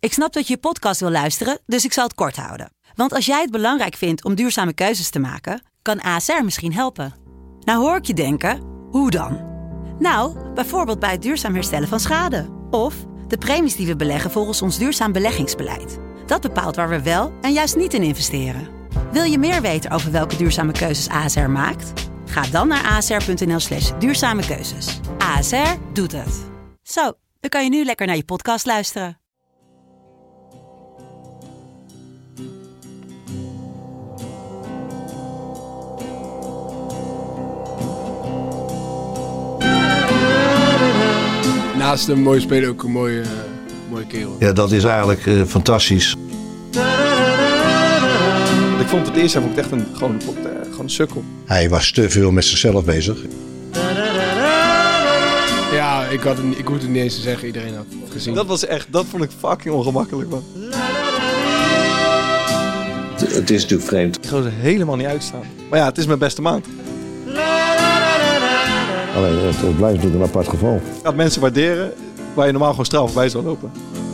Ik snap dat je podcast wil luisteren, dus ik zal het kort houden. Want als jij het belangrijk vindt om duurzame keuzes te maken, kan ASR misschien helpen. Nou hoor ik je denken, hoe dan? Nou, bijvoorbeeld bij het duurzaam herstellen van schade. Of de premies die we beleggen volgens ons duurzaam beleggingsbeleid. Dat bepaalt waar we wel en juist niet in investeren. Wil je meer weten over welke duurzame keuzes ASR maakt? Ga dan naar asr.nl/duurzame keuzes. ASR doet het. Zo, dan kan je nu lekker naar je podcast luisteren. Naast een mooie speler ook een mooie kerel. Ja, dat is eigenlijk fantastisch. Ik vond het eerst echt gewoon een sukkel. Hij was te veel met zichzelf bezig. Ja, ik hoefde het niet eens te zeggen, iedereen had het gezien. Dat vond ik fucking ongemakkelijk, man. Het is natuurlijk vreemd. Ik zou er helemaal niet uitstaan. Maar ja, het is mijn beste maand. Alleen, het blijft natuurlijk een apart geval. Ik ga mensen waarderen waar je normaal gewoon straal voorbij zou lopen.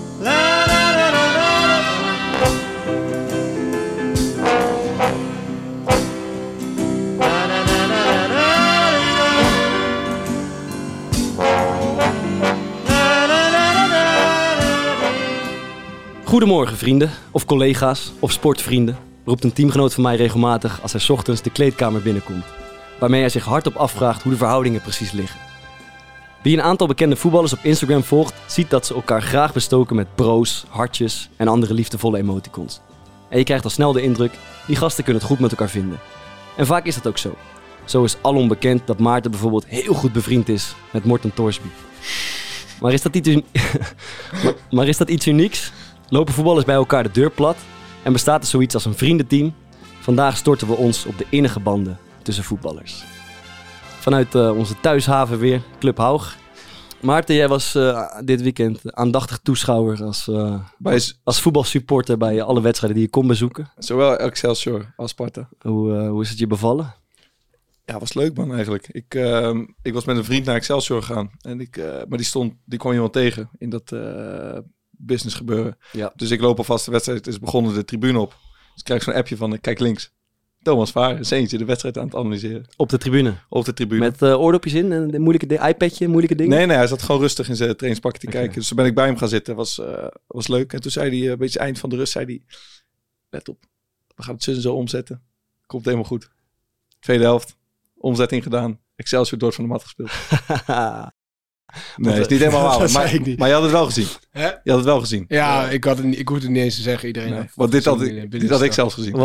Goedemorgen vrienden, of collega's, of sportvrienden, roept een teamgenoot van mij regelmatig als hij 's ochtends de kleedkamer binnenkomt. Waarmee hij zich hardop afvraagt hoe de verhoudingen precies liggen. Wie een aantal bekende voetballers op Instagram volgt, ziet dat ze elkaar graag bestoken met bro's, hartjes en andere liefdevolle emoticons. En je krijgt al snel de indruk, die gasten kunnen het goed met elkaar vinden. En vaak is dat ook zo. Zo is alom bekend dat Maarten bijvoorbeeld heel goed bevriend is met Morten Torsby. Maar is dat iets unieks? Lopen voetballers bij elkaar de deur plat en bestaat er zoiets als een vriendenteam? Vandaag storten we ons op de innige banden tussen voetballers. Vanuit onze thuishaven weer, Club Haug. Maarten, jij was dit weekend aandachtig toeschouwer als voetbalsupporter bij alle wedstrijden die je kon bezoeken. Zowel Excelsior als Sparta. Hoe is het je bevallen? Ja, was leuk man eigenlijk. Ik was met een vriend naar Excelsior gegaan. Maar die kwam iemand tegen in dat business gebeuren. Ja. Dus ik loop alvast, de wedstrijd is begonnen, de tribune op. Dus ik krijg zo'n appje van, kijk links. Thomas Vaar is eentje de wedstrijd aan het analyseren. Op de tribune? Op de tribune. Met oordopjes in en een iPadje, moeilijke dingen? Nee, hij zat gewoon rustig in zijn trainingspakje te kijken. Dus toen ben ik bij hem gaan zitten. Was leuk. En toen zei hij, een beetje eind van de rust, zei hij, let op, we gaan het zo en zo omzetten. Komt helemaal goed. Tweede helft, omzetting gedaan. Excelsior Dordt van de mat gespeeld. Nee, is niet helemaal waar. Maar je had het wel gezien. Hè? Je had het wel gezien. Ja, ik hoefde het niet eens te zeggen. Iedereen had want dit had ik zelfs gezien.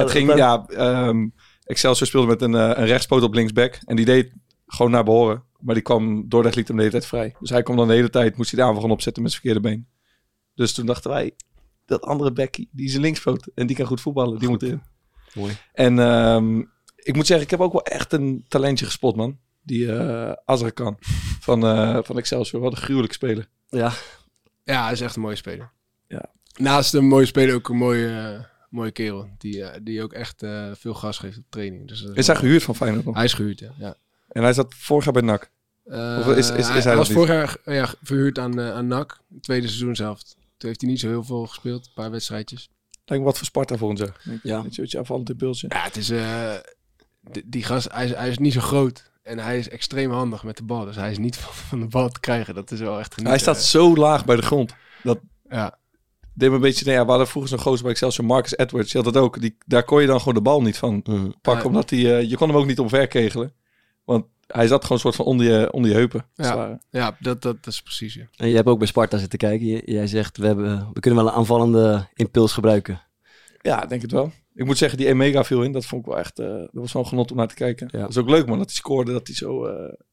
Excelsior speelde met een rechtspoot op linksback. En die deed gewoon naar behoren. Maar die kwam, Dordrecht liet hem de hele tijd vrij. Dus hij kwam dan de hele tijd, moest hij de aanval gaan opzetten met zijn verkeerde been. Dus toen dachten wij, dat andere backie, die is een linkspoot. En die kan goed voetballen, die moet erin. Mooi. En ik moet zeggen, ik heb ook wel echt een talentje gespot, man. Die Azarkan van Excelsior. Wat een gruwelijke speler. Ja, hij is echt een mooie speler. Ja. Naast een mooie speler ook een mooie kerel. Die ook echt veel gas geeft op training. Dus, is hij gehuurd van Feyenoord nog? Hij is gehuurd, ja. En hij zat vorig jaar bij NAC? Hij was vorig jaar verhuurd aan NAC. Het tweede seizoen zelf. Toen heeft hij niet zo heel veel gespeeld. Een paar wedstrijdjes. Lijkt me wat voor Sparta volgend jaar. Ja. Een soortje afvallend impulsje. Ja, het is... die gast, hij is niet zo groot. En hij is extreem handig met de bal. Dus hij is niet van de bal te krijgen. Dat is wel echt genieten. Hij staat zo laag bij de grond. Dat ja. deed me een beetje... we hadden vroeger zo'n gozer bij Excelsior, Marcus Edwards. Die had dat ook. Daar kon je dan gewoon de bal niet van pakken. Omdat je kon hem ook niet omver kegelen. Want hij zat gewoon een soort van onder je heupen. Ja, dat is precies. Ja. En je hebt ook bij Sparta zitten kijken. Jij zegt, we kunnen wel een aanvallende impuls gebruiken. Ja, ik denk het wel. Ik moet zeggen, die Emega viel in. Dat vond ik wel echt... dat was wel genot om naar te kijken. Ja. Dat is ook leuk, man. Dat hij scoorde, dat hij zo...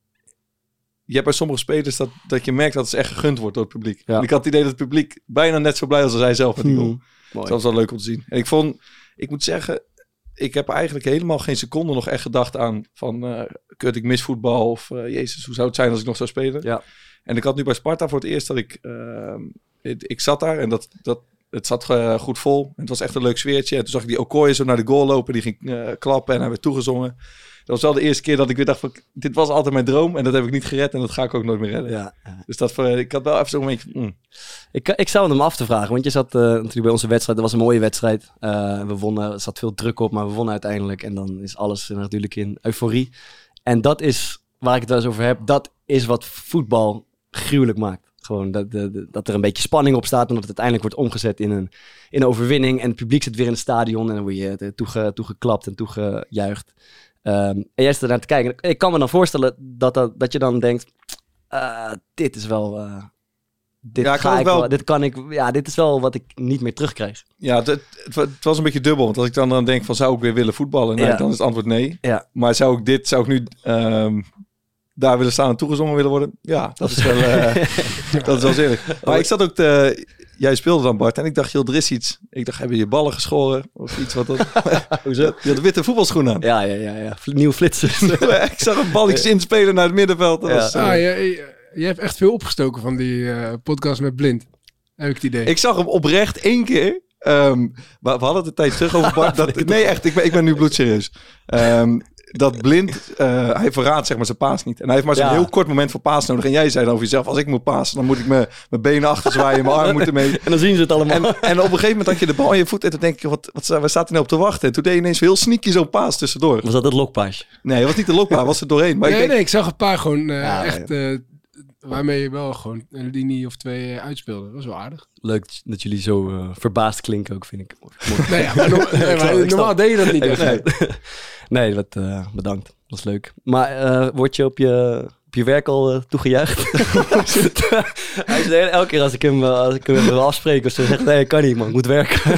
Je hebt bij sommige spelers dat je merkt dat het echt gegund wordt door het publiek. Ja. En ik had het idee dat het publiek bijna net zo blij was als hij zelf met die goal. Dat was wel leuk om te zien. En ik moet zeggen... Ik heb eigenlijk helemaal geen seconde nog echt gedacht aan van... kut, ik mis voetbal of... Jezus, hoe zou het zijn als ik nog zou spelen? Ja. En ik had nu bij Sparta voor het eerst dat ik zat daar en dat het zat goed vol. En het was echt een leuk sfeertje. En toen zag ik die Okoye zo naar de goal lopen. Die ging klappen en hij werd toegezongen. Dat was wel de eerste keer dat ik weer dacht van, dit was altijd mijn droom. En dat heb ik niet gered en dat ga ik ook nooit meer redden. Ja. Dus ik had wel even zo'n beetje... Ik zou hem af te vragen, want je zat natuurlijk bij onze wedstrijd. Dat was een mooie wedstrijd. We wonnen, er zat veel druk op, maar we wonnen uiteindelijk. En dan is alles natuurlijk in euforie. En dat is, waar ik het wel eens over heb, dat is wat voetbal gruwelijk maakt. Gewoon dat er een beetje spanning op staat en dat het uiteindelijk wordt omgezet in een overwinning. En het publiek zit weer in het stadion en dan word je toegeklapt en toegejuicht. En jij zit er naar te kijken. Ik kan me dan voorstellen dat je dan denkt, dit is wel... dit is wel wat ik niet meer terugkrijg. Ja, het was een beetje dubbel. Want als ik dan denk van, zou ik weer willen voetballen? Nee, dan is het antwoord nee. Ja. Maar zou ik nu daar willen staan en toegezongen willen worden? Ja, dat is wel, dat is wel zeker. Maar ik zat ook jij speelde dan, Bart, en ik dacht, joh, er is iets. Ik dacht, hebben je ballen geschoren? Of iets wat dat... Hoezo? Je had witte voetbalschoen aan. Ja. Nieuwe flitsers. Ik zag een balletjes inspelen naar het middenveld. Je hebt echt veel opgestoken van die podcast met Blind. Heb ik het idee. Ik zag hem oprecht 1 keer. We hadden het een tijd terug over Bart. Nee, echt. Ik ben nu bloedserieus. Dat Blind, hij verraadt zeg maar zijn paas niet. En hij heeft maar zo'n heel kort moment voor paas nodig. En jij zei dan over jezelf, als ik moet pasen, dan moet ik mijn benen achter zwaaien, mijn arm moeten mee. En dan zien ze het allemaal. En op een gegeven moment had je de bal in je voet en dan denk je, waar staat hij nou op te wachten? En toen deed je ineens heel sneaky zo'n paas tussendoor. Was dat het lokpaasje? Nee, het was niet de lokpaas, was er doorheen. Maar ik zag een paar gewoon waarmee je wel gewoon een linie of 2 uitspeelde. Dat was wel aardig. Leuk dat jullie zo verbaasd klinken ook, vind ik. Normaal deed je dat niet. Nee, bedankt. Dat was leuk. Maar word je op je werk al toegejuicht? Hij is elke keer als ik hem wil afspreken of zo, zegt nee, ik kan niet man, ik moet werken.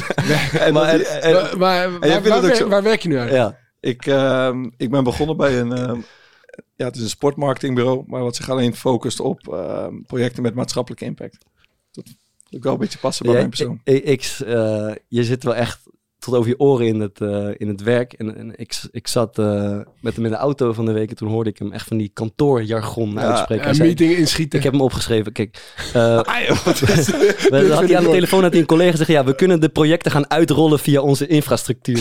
Waar werk je nu eigenlijk? Ja. Ik ben begonnen bij het is een sportmarketingbureau, maar wat zich alleen focust op projecten met maatschappelijke impact. Dat wil ik wel een beetje passen bij mijn persoon. Je zit wel echt tot over je oren in het werk. En ik zat met hem in de auto van de week en toen hoorde ik hem echt van die kantoorjargon uitspreken. Een meeting inschieten. Ik heb hem opgeschreven. Kijk, had hij aan de telefoon had hij een collega zeggen, we kunnen de projecten gaan uitrollen via onze infrastructuur.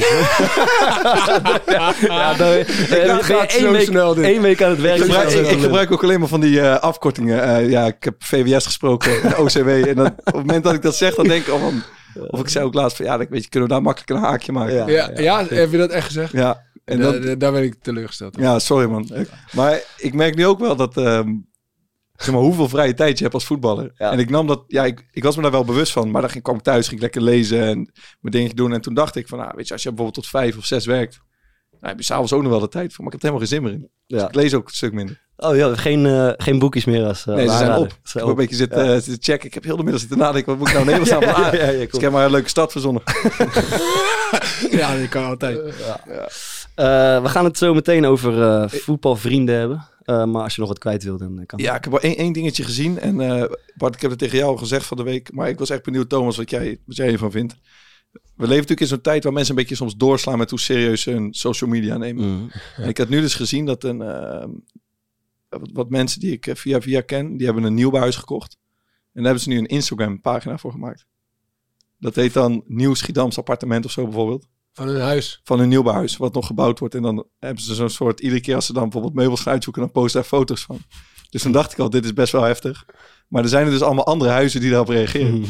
Eén week aan het werk. Ik gebruik ook alleen maar van die afkortingen. Ik heb VWS gesproken en OCW. En op het moment dat ik dat zeg, dan denk ik of ik zei ook laatst van, kunnen we daar makkelijk een haakje maken. Ja, heb je dat echt gezegd? Ja. En daar ben ik teleurgesteld. Ja, sorry man. Maar ik merk nu ook wel dat, hoeveel vrije tijd je hebt als voetballer. Ja. En ik nam dat, ik was me daar wel bewust van. Maar dan kwam ik thuis, ging ik lekker lezen en mijn dingetje doen. En toen dacht ik van, weet je, als je bijvoorbeeld tot 5 of 6 werkt, heb je s'avonds ook nog wel de tijd voor. Maar ik heb er helemaal geen zin meer in. Dus ik lees ook een stuk minder. Oh ja, geen boekjes meer als... nee, ze zijn op. Ik heb een beetje zitten checken. Ik heb heel de middag zitten nadenken. Wat moet ik nou in Nederland staan? Dus ik heb maar een leuke stad verzonnen. Ja, die kan altijd. We gaan het zo meteen over voetbalvrienden hebben. Maar als je nog wat kwijt wil, dan kan het. Ja, ik heb wel één dingetje gezien. En Bart, ik heb het tegen jou al gezegd van de week. Maar ik was echt benieuwd, Thomas, wat jij ervan vindt. We leven natuurlijk in zo'n tijd waar mensen een beetje soms doorslaan met hoe serieus ze hun social media nemen. Mm. En ik had nu dus gezien dat wat mensen die ik via ken, die hebben een nieuwbouwhuis gekocht. En daar hebben ze nu een Instagram pagina voor gemaakt. Dat heet dan Nieuw Schiedams appartement of zo bijvoorbeeld. Van hun huis? Van hun nieuwbouwhuis, wat nog gebouwd wordt. En dan hebben ze zo'n soort, iedere keer als ze dan bijvoorbeeld meubels gaan uitzoeken, dan posten daar foto's van. Dus dan dacht ik al, dit is best wel heftig. Maar er zijn er dus allemaal andere huizen die daarop reageren.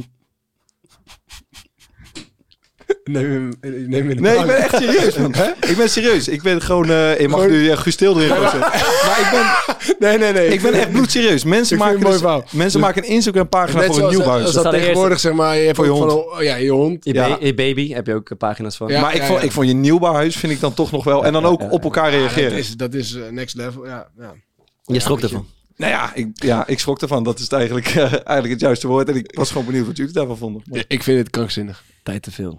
Nee, ik ben echt serieus, man. Ik ben serieus. Ik ben gewoon... je mag nu Guus Til erin zetten. Maar ik ben... Nee. Ik ben echt bloedserieus. Mensen maken een Instagram-pagina voor een nieuwbouw. Dat tegenwoordig, zeg maar... Je voor je hond. Je hond. Je baby heb je ook pagina's van. Ja, maar ik vond je nieuwbouwhuis vind ik dan toch nog wel... En dan ook op elkaar reageren. Dat is next level, ja. Je schrok ervan? Nou ik schrok ervan. Dat is eigenlijk het juiste woord. En ik was gewoon benieuwd wat jullie daarvan vonden. Maar... Ik vind het krankzinnig. Tijd te veel.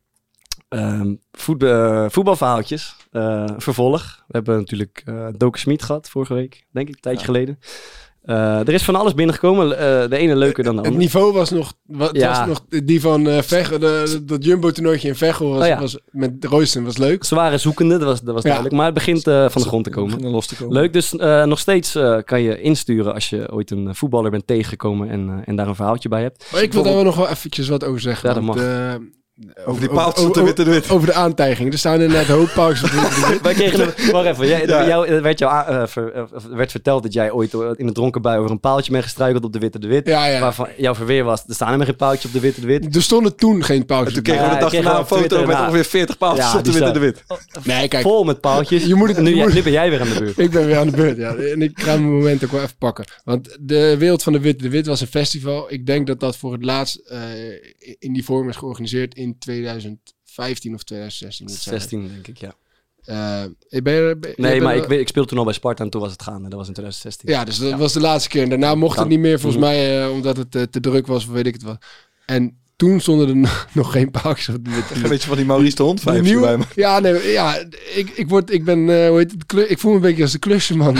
Voetbalverhaaltjes. Vervolg. We hebben natuurlijk Doken Smit gehad vorige week, denk ik, een tijdje geleden. Er is van alles binnengekomen. De ene leuker dan de Het andere. niveau was nog... was nog die van Veghel. Dat Jumbo-toernooitje in Veghel was met Royston was leuk. Ze waren zoekende, dat was duidelijk. Maar het begint van de grond te komen. Los te komen. Leuk, dus nog steeds kan je insturen als je ooit een voetballer bent tegengekomen en daar een verhaaltje bij hebt. Maar ik wil daar nog wel eventjes wat over zeggen. Ja, dat want, Over die paaltjes op de witte de wit. Over de aantijging. Er staan inderdaad hoop paaltjes op de witte de wit. Wij kregen wacht even. Werd verteld dat jij ooit in een dronken bui over een paaltje bent gestruikeld op de witte de wit. Ja. Waarvan jouw verweer was, er staan helemaal geen paaltjes op de witte de wit. Er stonden toen geen paaltjes. Toen kregen we de dag daarna een foto met ongeveer 40 paaltjes op de witte de wit. Nee, kijk. Vol met paaltjes. Nu ben jij weer aan de beurt. Ik ben weer aan de beurt, ja. En ik ga mijn moment ook wel even pakken. Want de Wereld van de Witte de Wit was een festival. Ik denk dat dat voor het laatst in die vorm is georganiseerd in 2015 of 2016. 16 denk ik, ja. Ik speelde toen al bij Sparta en toen was het gaande. Dat was in 2016. Ja, dus dat was de laatste keer. En daarna mocht het niet meer, volgens mij, omdat het te druk was, of weet ik het wat. En toen stonden er nog geen paaltjes op de witte. Een beetje van die Maurice de Hond vibes bij me. Ja, nee, ja, ik voel me een beetje als de klusjeman.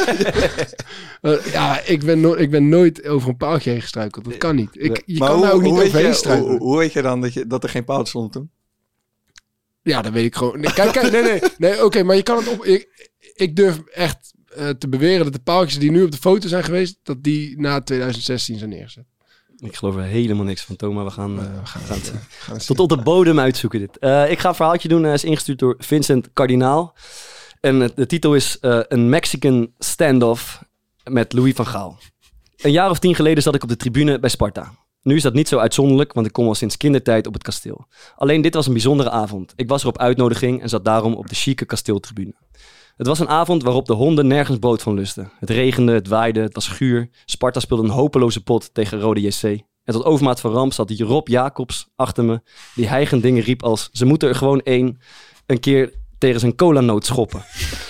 Ja, ik ben nooit over een paaltje heen gestruikeld. Dat kan niet. Je kan daar ook niet overheen struikelen. Hoe weet je dan dat er geen paaltjes stonden toen? Ja, dat weet ik gewoon. Nee, kijk, nee, oké, maar je kan het op... Ik durf echt te beweren dat de paaltjes die nu op de foto zijn geweest, dat die na 2016 zijn neergezet. Ik geloof er helemaal niks van, Thomas. We gaan het tot op de bodem uitzoeken dit. Ik ga een verhaaltje doen. Hij is ingestuurd door Vincent Kardinaal. En de titel is een Mexican standoff met Louis van Gaal. Een jaar of 10 geleden zat ik op de tribune bij Sparta. Nu is dat niet zo uitzonderlijk, want ik kom al sinds kindertijd op het kasteel. Alleen dit was een bijzondere avond. Ik was er op uitnodiging en zat daarom op de chique kasteeltribune. Het was een avond waarop de honden nergens brood van lusten. Het regende, het waaide, het was guur. Sparta speelde een hopeloze pot tegen Rode JC. En tot overmaat van ramp zat die Rob Jacobs achter me, die hijgend dingen riep als: ze moeten er gewoon een keer tegen zijn colanoot schoppen.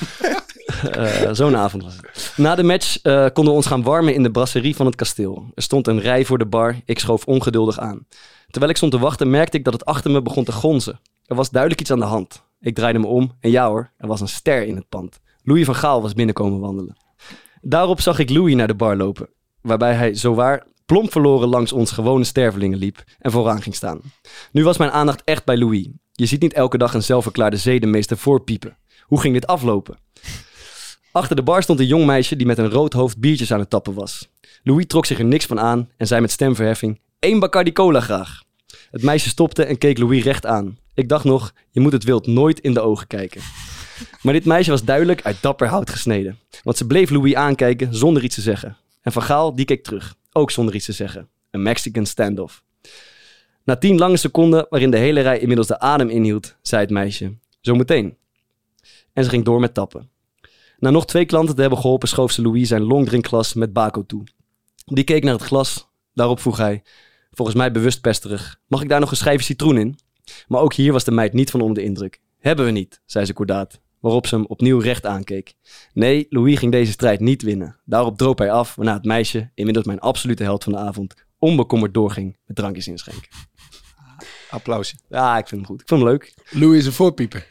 Zo'n avond was het. Na de match konden we ons gaan warmen in de brasserie van het kasteel. Er stond een rij voor de bar. Ik schoof ongeduldig aan. Terwijl ik stond te wachten, merkte ik dat het achter me begon te gonzen. Er was duidelijk iets aan de hand. Ik draaide me om en ja hoor, er was een ster in het pand. Louis van Gaal was binnenkomen wandelen. Daarop zag ik Louis naar de bar lopen, waarbij hij zowaar plomp verloren langs ons gewone stervelingen liep en vooraan ging staan. Nu was mijn aandacht echt bij Louis. Je ziet niet elke dag een zelfverklaarde zedenmeester voorpiepen. Hoe ging dit aflopen? Achter de bar stond een jong meisje die met een rood hoofd biertjes aan het tappen was. Louis trok zich er niks van aan en zei met stemverheffing: 1 Bacardi Cola graag. Het meisje stopte en keek Louis recht aan. Ik dacht nog, je moet het wild nooit in de ogen kijken. Maar dit meisje was duidelijk uit dapper hout gesneden. Want ze bleef Louis aankijken zonder iets te zeggen. En Van Gaal, die keek terug, ook zonder iets te zeggen. Een Mexican standoff. Na 10 lange seconden, waarin de hele rij inmiddels de adem inhield, zei het meisje: zometeen. En ze ging door met tappen. Na nog 2 klanten te hebben geholpen, schoof ze Louis zijn longdrinkglas met bako toe. Die keek naar het glas. Daarop vroeg hij, volgens mij bewust pesterig: mag ik daar nog een schijfje citroen in? Maar ook hier was de meid niet van onder de indruk. Hebben we niet, zei ze kordaat, waarop ze hem opnieuw recht aankeek. Nee, Louis ging deze strijd niet winnen. Daarop droop hij af, waarna het meisje, inmiddels mijn absolute held van de avond, onbekommerd doorging met drankjes inschenken. Applausje. Ja, ik vind hem goed. Ik vind hem leuk. Louis is een voorpieper.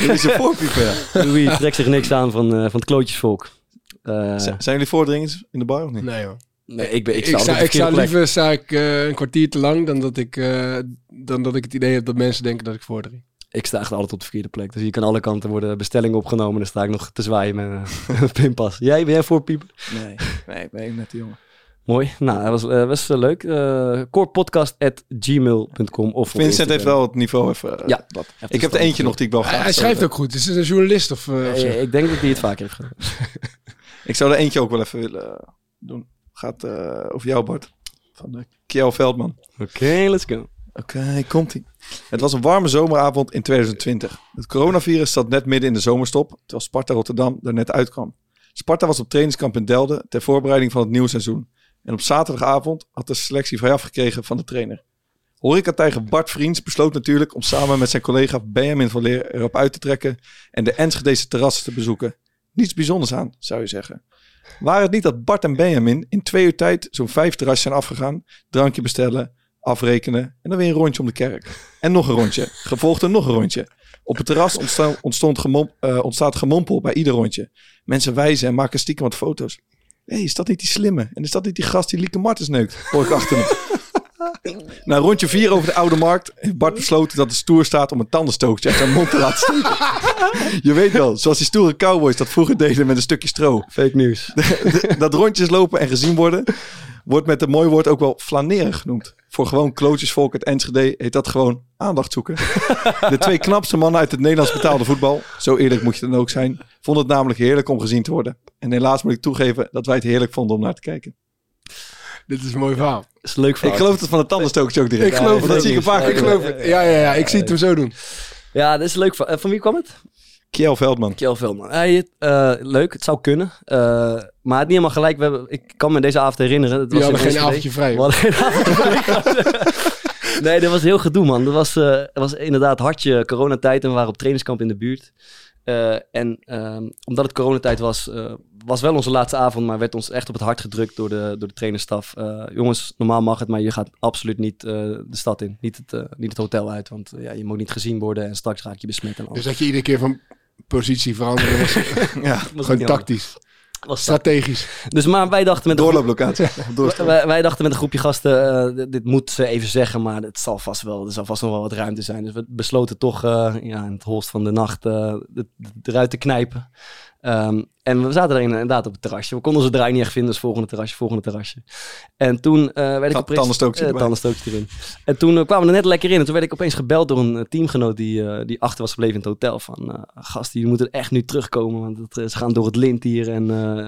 Louis trekt zich niks aan van het klootjesvolk. Zijn jullie voordringers in de bar of niet? Nee hoor. Nee, ik sta liever een kwartier te lang dan dat ik het idee heb dat mensen denken dat ik voordring. Ik sta echt altijd op de verkeerde plek. Dus hier kan alle kanten worden bestellingen opgenomen. En dan sta ik nog te zwaaien met een pinpas. Ben jij voorpieper? Nee, net die jongen. Mooi. Nou, dat was leuk. Korepodcast@gmail.com of Vincent heeft wel het niveau even. Ja. Ik heb er eentje nog die ik wel graag. Hij schrijft ook goed. Is het een journalist of zo? Ik denk dat hij het vaak heeft gedaan. Ik zou er eentje ook wel even willen doen. Gaat over jou, Bart. Van Kjell Veldman. Oké, let's go. Oké, komt-ie. Het was een warme zomeravond in 2020. Het coronavirus zat net midden in de zomerstop, terwijl Sparta Rotterdam er net uitkwam. Sparta was op trainingskamp in Delden ter voorbereiding van het nieuwe seizoen. En op zaterdagavond had de selectie vrijaf gekregen van de trainer. Horecatijger Bart Vriends besloot natuurlijk om samen met zijn collega Benjamin van Leer erop uit te trekken en de Enschedese terrassen te bezoeken. Niets bijzonders aan, zou je zeggen. Waar het niet dat Bart en Benjamin in 2 uur tijd zo'n 5 terrassen zijn afgegaan, drankje bestellen, afrekenen en dan weer een rondje om de kerk. En nog een rondje, gevolgd door nog een rondje. Op het terras ontstaat gemompel bij ieder rondje. Mensen wijzen en maken stiekem wat foto's. is dat niet die slimme? En is dat niet die gast die Lieke Martens neukt? Hoor ik achter me. Nou, rondje 4 over de Oude Markt heeft Bart besloten dat het stoer staat om een tandenstokertje uit zijn mond te laten steken. Je weet wel, zoals die stoere cowboys dat vroeger deden met een stukje stro. Fake nieuws. Dat rondjes lopen en gezien worden, wordt met een mooi woord ook wel flaneren genoemd. Voor gewoon klootjesvolk uit Enschede heet dat gewoon aandacht zoeken. De 2 knapste mannen uit het Nederlands betaalde voetbal, zo eerlijk moet je dan ook zijn, vonden het namelijk heerlijk om gezien te worden. En helaas moet ik toegeven dat wij het heerlijk vonden om naar te kijken. Dit is een mooi verhaal. Dat is een leuk verhaal. Ik geloof het van het tandenstokertje ook direct. Ik geloof het. Dat zie ik een paar keer. Ik geloof het. Ja. Ik zie het hem zo doen. Ja, dat is leuk. Van wie kwam het? Kjell Veldman. Kjell Veldman. Leuk, het zou kunnen. Maar het niet helemaal gelijk. Ik kan me deze avond herinneren. Het was hadden geen Enschede. avondje vrij. We hadden geen avondje vrij. Nee, dat was heel gedoe, man. Dat was inderdaad hartje coronatijd en we waren op trainingskamp in de buurt. Omdat het coronatijd was wel onze laatste avond, maar werd ons echt op het hart gedrukt door de trainerstaf. Jongens, normaal mag het, maar je gaat absoluut niet de stad in. Niet het hotel uit, want je mag niet gezien worden en straks raak je besmet en alles. Dus dat je iedere keer van positie veranderen was, Was gewoon niet tactisch. Was Strategisch. Dus maar wij dachten met Doorlooplocatie. wij dachten met een groepje gasten, dit moet ze even zeggen, maar er zal vast nog wel wat ruimte zijn. Dus we besloten toch in het holst van de nacht eruit te knijpen. En we zaten er inderdaad op het terrasje. We konden onze draai niet echt vinden, dus volgende terrasje. En toen werd ik opeens... Tandenstookje erin. En toen kwamen we er net lekker in. En toen werd ik opeens gebeld door een teamgenoot die achter was gebleven in het hotel. Van, gasten, jullie moeten echt nu terugkomen. Want ze gaan door het lint hier. En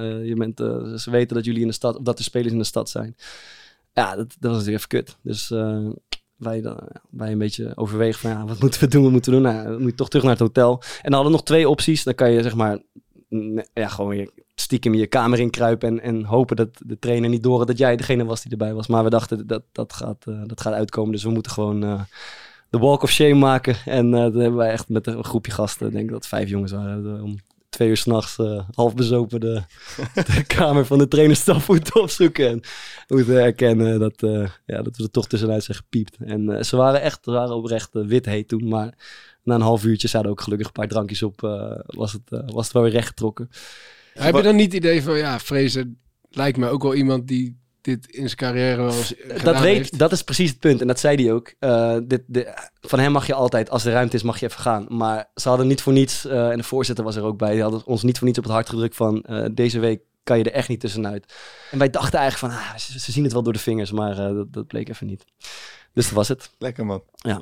ze weten dat jullie in de stad, of dat de spelers in de stad zijn. Ja, dat was natuurlijk even kut. Dus... wij een beetje overwegen van wat moeten we doen? Nou, dan moet je toch terug naar het hotel. En dan hadden we nog 2 opties. Dan kan je zeg maar gewoon stiekem je kamer inkruipen en hopen dat de trainer niet door had dat jij degene was die erbij was. Maar we dachten dat gaat uitkomen. Dus we moeten gewoon de walk of shame maken. En dat hebben wij echt met een groepje gasten, denk ik dat 5 jongens waren, om 2 uur 's nachts half bezopen de kamer van de trainerstaf moeten opzoeken. En moeten herkennen dat we er toch tussenuit zijn gepiept. En ze waren oprecht wit heet toen. Maar na een half uurtje zaten ook gelukkig een paar drankjes op. Was het wel weer recht getrokken. Heb je dan niet het idee van, Fraser lijkt me ook wel iemand die dit in zijn carrière wel eens gedaan heeft? Dat is precies het punt. En dat zei hij ook. Van hem mag je altijd, als er ruimte is, mag je even gaan. Maar ze hadden niet voor niets, en de voorzitter was er ook bij, die hadden ons niet voor niets op het hart gedrukt van deze week kan je er echt niet tussenuit. En wij dachten eigenlijk van, ze zien het wel door de vingers, maar dat bleek even niet. Dus dat was het. Lekker man. Ja.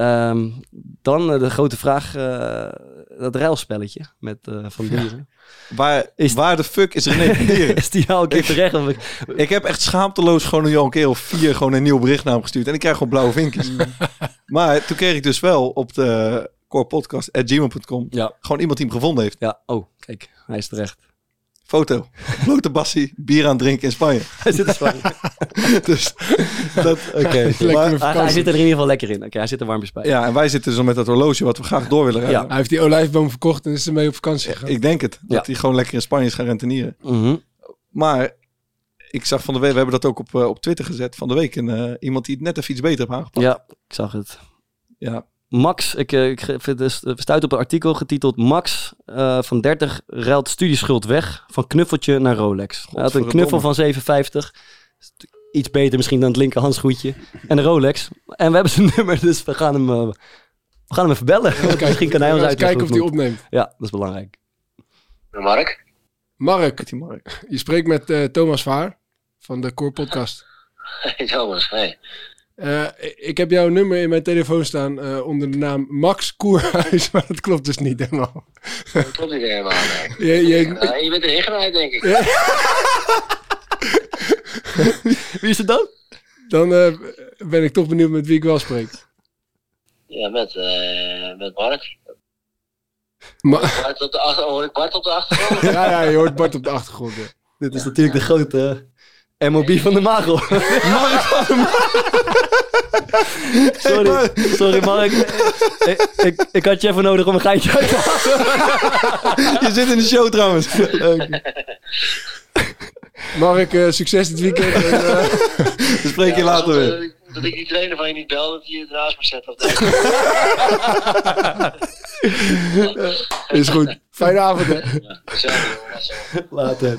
Dan de grote vraag, dat ruilspelletje met Van Dieren. Waar de fuck is René van Dieren? Is die al een keer terecht? Ik heb echt schaamteloos gewoon al een keer of 4 gewoon een nieuw bericht naar hem gestuurd. En ik krijg gewoon blauwe vinkjes. Maar toen kreeg ik dus wel op de corepodcast@gmail.com gewoon iemand die hem gevonden heeft. Ja, kijk, hij is terecht. Foto. Blote bassie, bier aan het drinken in Spanje. Hij zit in Spanje. Dus dat... Oké. Hij zit er in ieder geval lekker in. Hij zit er warmpjes bij. Ja, en wij zitten dus met dat horloge wat we graag door willen rijden. Ja. Hij heeft die olijfboom verkocht en is ermee op vakantie gegaan. Ik denk het. Dat hij gewoon lekker in Spanje is gaan rentenieren. Mm-hmm. Maar ik zag van de week, we hebben dat ook op Twitter gezet van de week. Iemand die het net even iets beter heeft aangepakt. Ja, ik zag het. Ja. Max, ik stuit op een artikel getiteld Max van 30 ruilt studieschuld weg van knuffeltje naar Rolex. Hij had een knuffel van 750. Iets beter misschien dan het linker handschoentje. En een Rolex. En we hebben zijn nummer, dus we gaan hem even bellen. Misschien kan hij ons uitleggen. Kijken of hij opneemt. Ja, dat is belangrijk. Mark, je spreekt met Thomas Vaar van de Core Podcast. Hey Thomas, hey. Ik heb jouw nummer in mijn telefoon staan onder de naam Max Koerhuis, maar dat klopt dus niet helemaal. Dat klopt niet helemaal, nee. Je bent erin genaaid, denk ik. Ja. Wie is het dan? Dan ben ik toch benieuwd met wie ik wel spreek. Ja, met Mark. Hoor ik Bart op de achtergrond? Ja, je hoort Bart op de achtergrond. Ja. Dit is natuurlijk de grote MOB van de Magel. Mark van de Magel. Sorry Mark. Ik had je even nodig om een geitje uit te halen. Je zit in de show trouwens. Okay. Mark, succes dit weekend. We spreken je later weer. dat ik die trainer van je niet bel, dat hij je ernaast me zet. Is goed. Fijne avond, hè. Ja, gezellig, Later.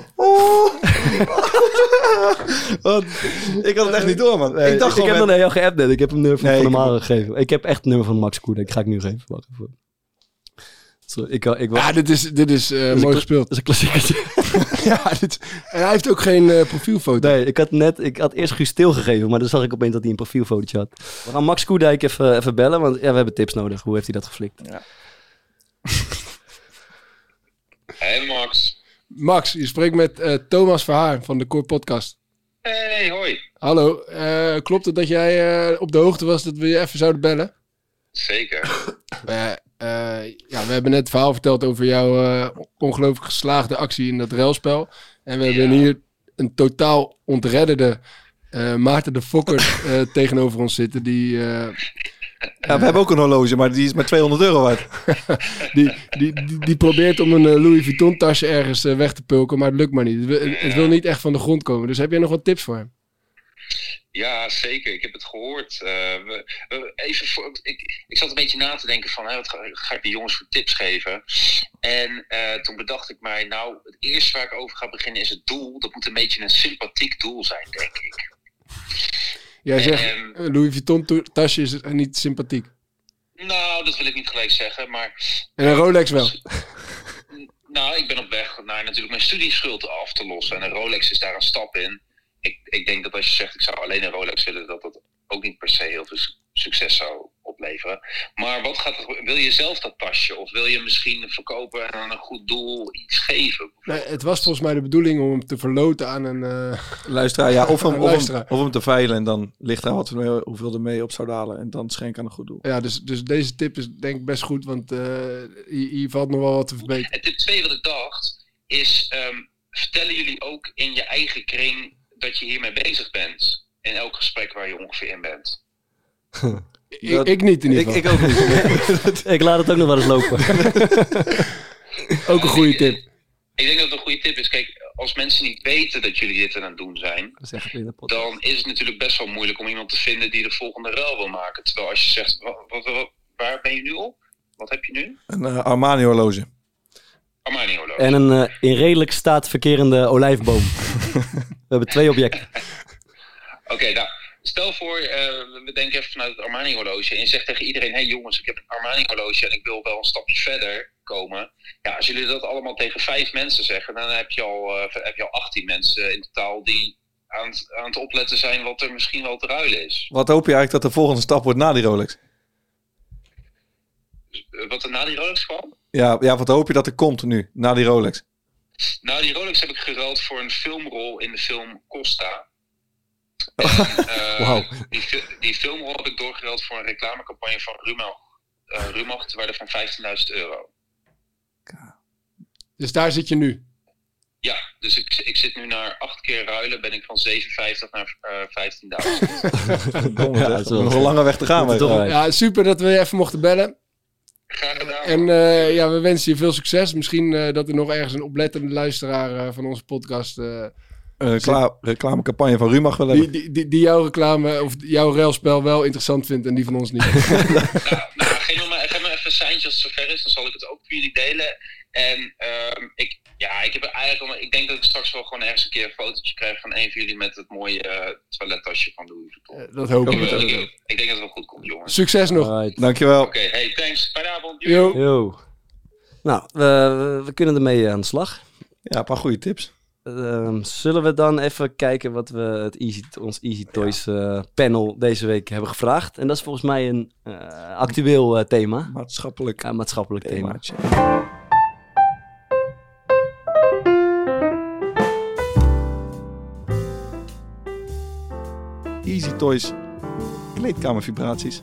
Ik had het echt niet door, man. Nee, ik dacht ik heb gewoon... nog naar jou geappt net. Ik heb hem nummer van Nee, Van ik der heb- Maren gegeven. Ik heb echt het nummer van Max Koedijk. Die ga ik nu geven. Wacht even. Sorry, Ja, dit is mooi gespeeld. Dat is een klassieker. Ja, en hij heeft ook geen profielfoto. Nee, ik had eerst Guus Til gegeven, maar dan zag ik opeens dat hij een profielfotootje had. We gaan Max Koedijk even bellen, want ja, we hebben tips nodig. Hoe heeft hij dat geflikt? Ja. Hey Max. Max, je spreekt met Thomas Verhaar van de Core Podcast. Hey, hoi. Hallo, klopt het dat jij op de hoogte was dat we je even zouden bellen? Zeker. Ja, we hebben net het verhaal verteld over jouw ongelooflijk geslaagde actie in dat ruilspel. En we hebben hier een totaal ontredderde Maarten de Fokker tegenover ons zitten. Die, Ja, we hebben ook een horloge, maar die is maar €200 waard. die probeert om een Louis Vuitton tasje ergens weg te pulken, maar het lukt maar niet. Het wil niet echt van de grond komen. Dus heb jij nog wat tips voor hem? Ja, zeker. Ik heb het gehoord. Ik zat een beetje na te denken van, wat ga ik de jongens voor tips geven? En toen bedacht ik mij, nou, het eerste waar ik over ga beginnen is het doel. Dat moet een beetje een sympathiek doel zijn, denk ik. Jij zegt, Louis Vuitton tasje is niet sympathiek. Nou, dat wil ik niet gelijk zeggen, maar... En een Rolex wel. Nou, ik ben op weg naar natuurlijk mijn studieschuld af te lossen. En een Rolex is daar een stap in. Ik denk dat als je zegt, ik zou alleen een Rolex willen, dat dat ook niet per se heel veel succes zou opleveren. Maar wil je zelf dat tasje? Of wil je misschien verkopen en aan een goed doel iets geven? Nee, het was volgens mij de bedoeling om hem te verloten aan een... Luisteraar, ja, of luisteraar. hem te veilen en dan ligt er hoeveel er mee op zou halen en dan schenken aan een goed doel. Ja, dus deze tip is denk ik best goed, want hier valt nog wel wat te verbeteren. En tip 2 wat ik dacht, is vertellen jullie ook in je eigen kring dat je hiermee bezig bent? In elk gesprek waar je ongeveer in bent. Ik niet in ieder geval. Ik ook niet. Ik laat het ook nog wel eens lopen. Ook een goede tip. Ik denk dat het een goede tip is. Kijk, als mensen niet weten dat jullie dit aan het doen zijn, dan is het natuurlijk best wel moeilijk om iemand te vinden die de volgende ruil wil maken. Terwijl als je zegt, waar ben je nu op? Wat heb je nu? Een Armani horloge. Armani horloge. En een in redelijk staat verkerende olijfboom. We hebben 2 objecten. Oké, nou, stel voor, we denken even vanuit het Armani horloge en je zegt tegen iedereen, hey jongens, ik heb een Armani horloge en ik wil wel een stapje verder komen. Ja, als jullie dat allemaal tegen 5 mensen zeggen, dan heb je al 18 mensen in totaal die aan het opletten zijn wat er misschien wel te ruilen is. Wat hoop je eigenlijk dat de volgende stap wordt na die Rolex? Wat er na die Rolex kwam? Ja, wat hoop je dat er komt nu, na die Rolex? Nou, die Rolex heb ik geruild voor een filmrol in de film Costa. Wauw. Die filmrol heb ik doorgeruild voor een reclamecampagne van Rumach te waarde van €15.000. Dus daar zit je nu. Ja, dus ik zit nu naar 8 keer ruilen, ben ik van 57 naar 15.000. Ja, dat is nog een lange weg te gaan. Ja, super dat we je even mochten bellen. Graag gedaan. En we wensen je veel succes. Misschien dat er nog ergens een oplettende luisteraar van onze podcast... reclamecampagne van Rumach wel hebben. Die jouw reclame of jouw ruilspel wel interessant vindt en die van ons niet. Geef me even een seintje als het zover is. Dan zal ik het ook voor jullie delen. En ik denk dat ik straks wel gewoon ergens een keer een fotootje krijg van een van jullie met het mooie toilettasje van Louis Vuitton. Dat hoop ik. Ik denk dat het wel goed komt, jongens. Succes nog. Alright. Dankjewel. Oké, hey, thanks. Fijne avond. Yo. Nou, we kunnen ermee aan de slag. Ja, een paar goede tips. Zullen we dan even kijken wat we ons Easy Toys panel deze week hebben gevraagd. En dat is volgens mij een actueel thema. Maatschappelijk thema. Easy Toys. Kleedkamervibraties.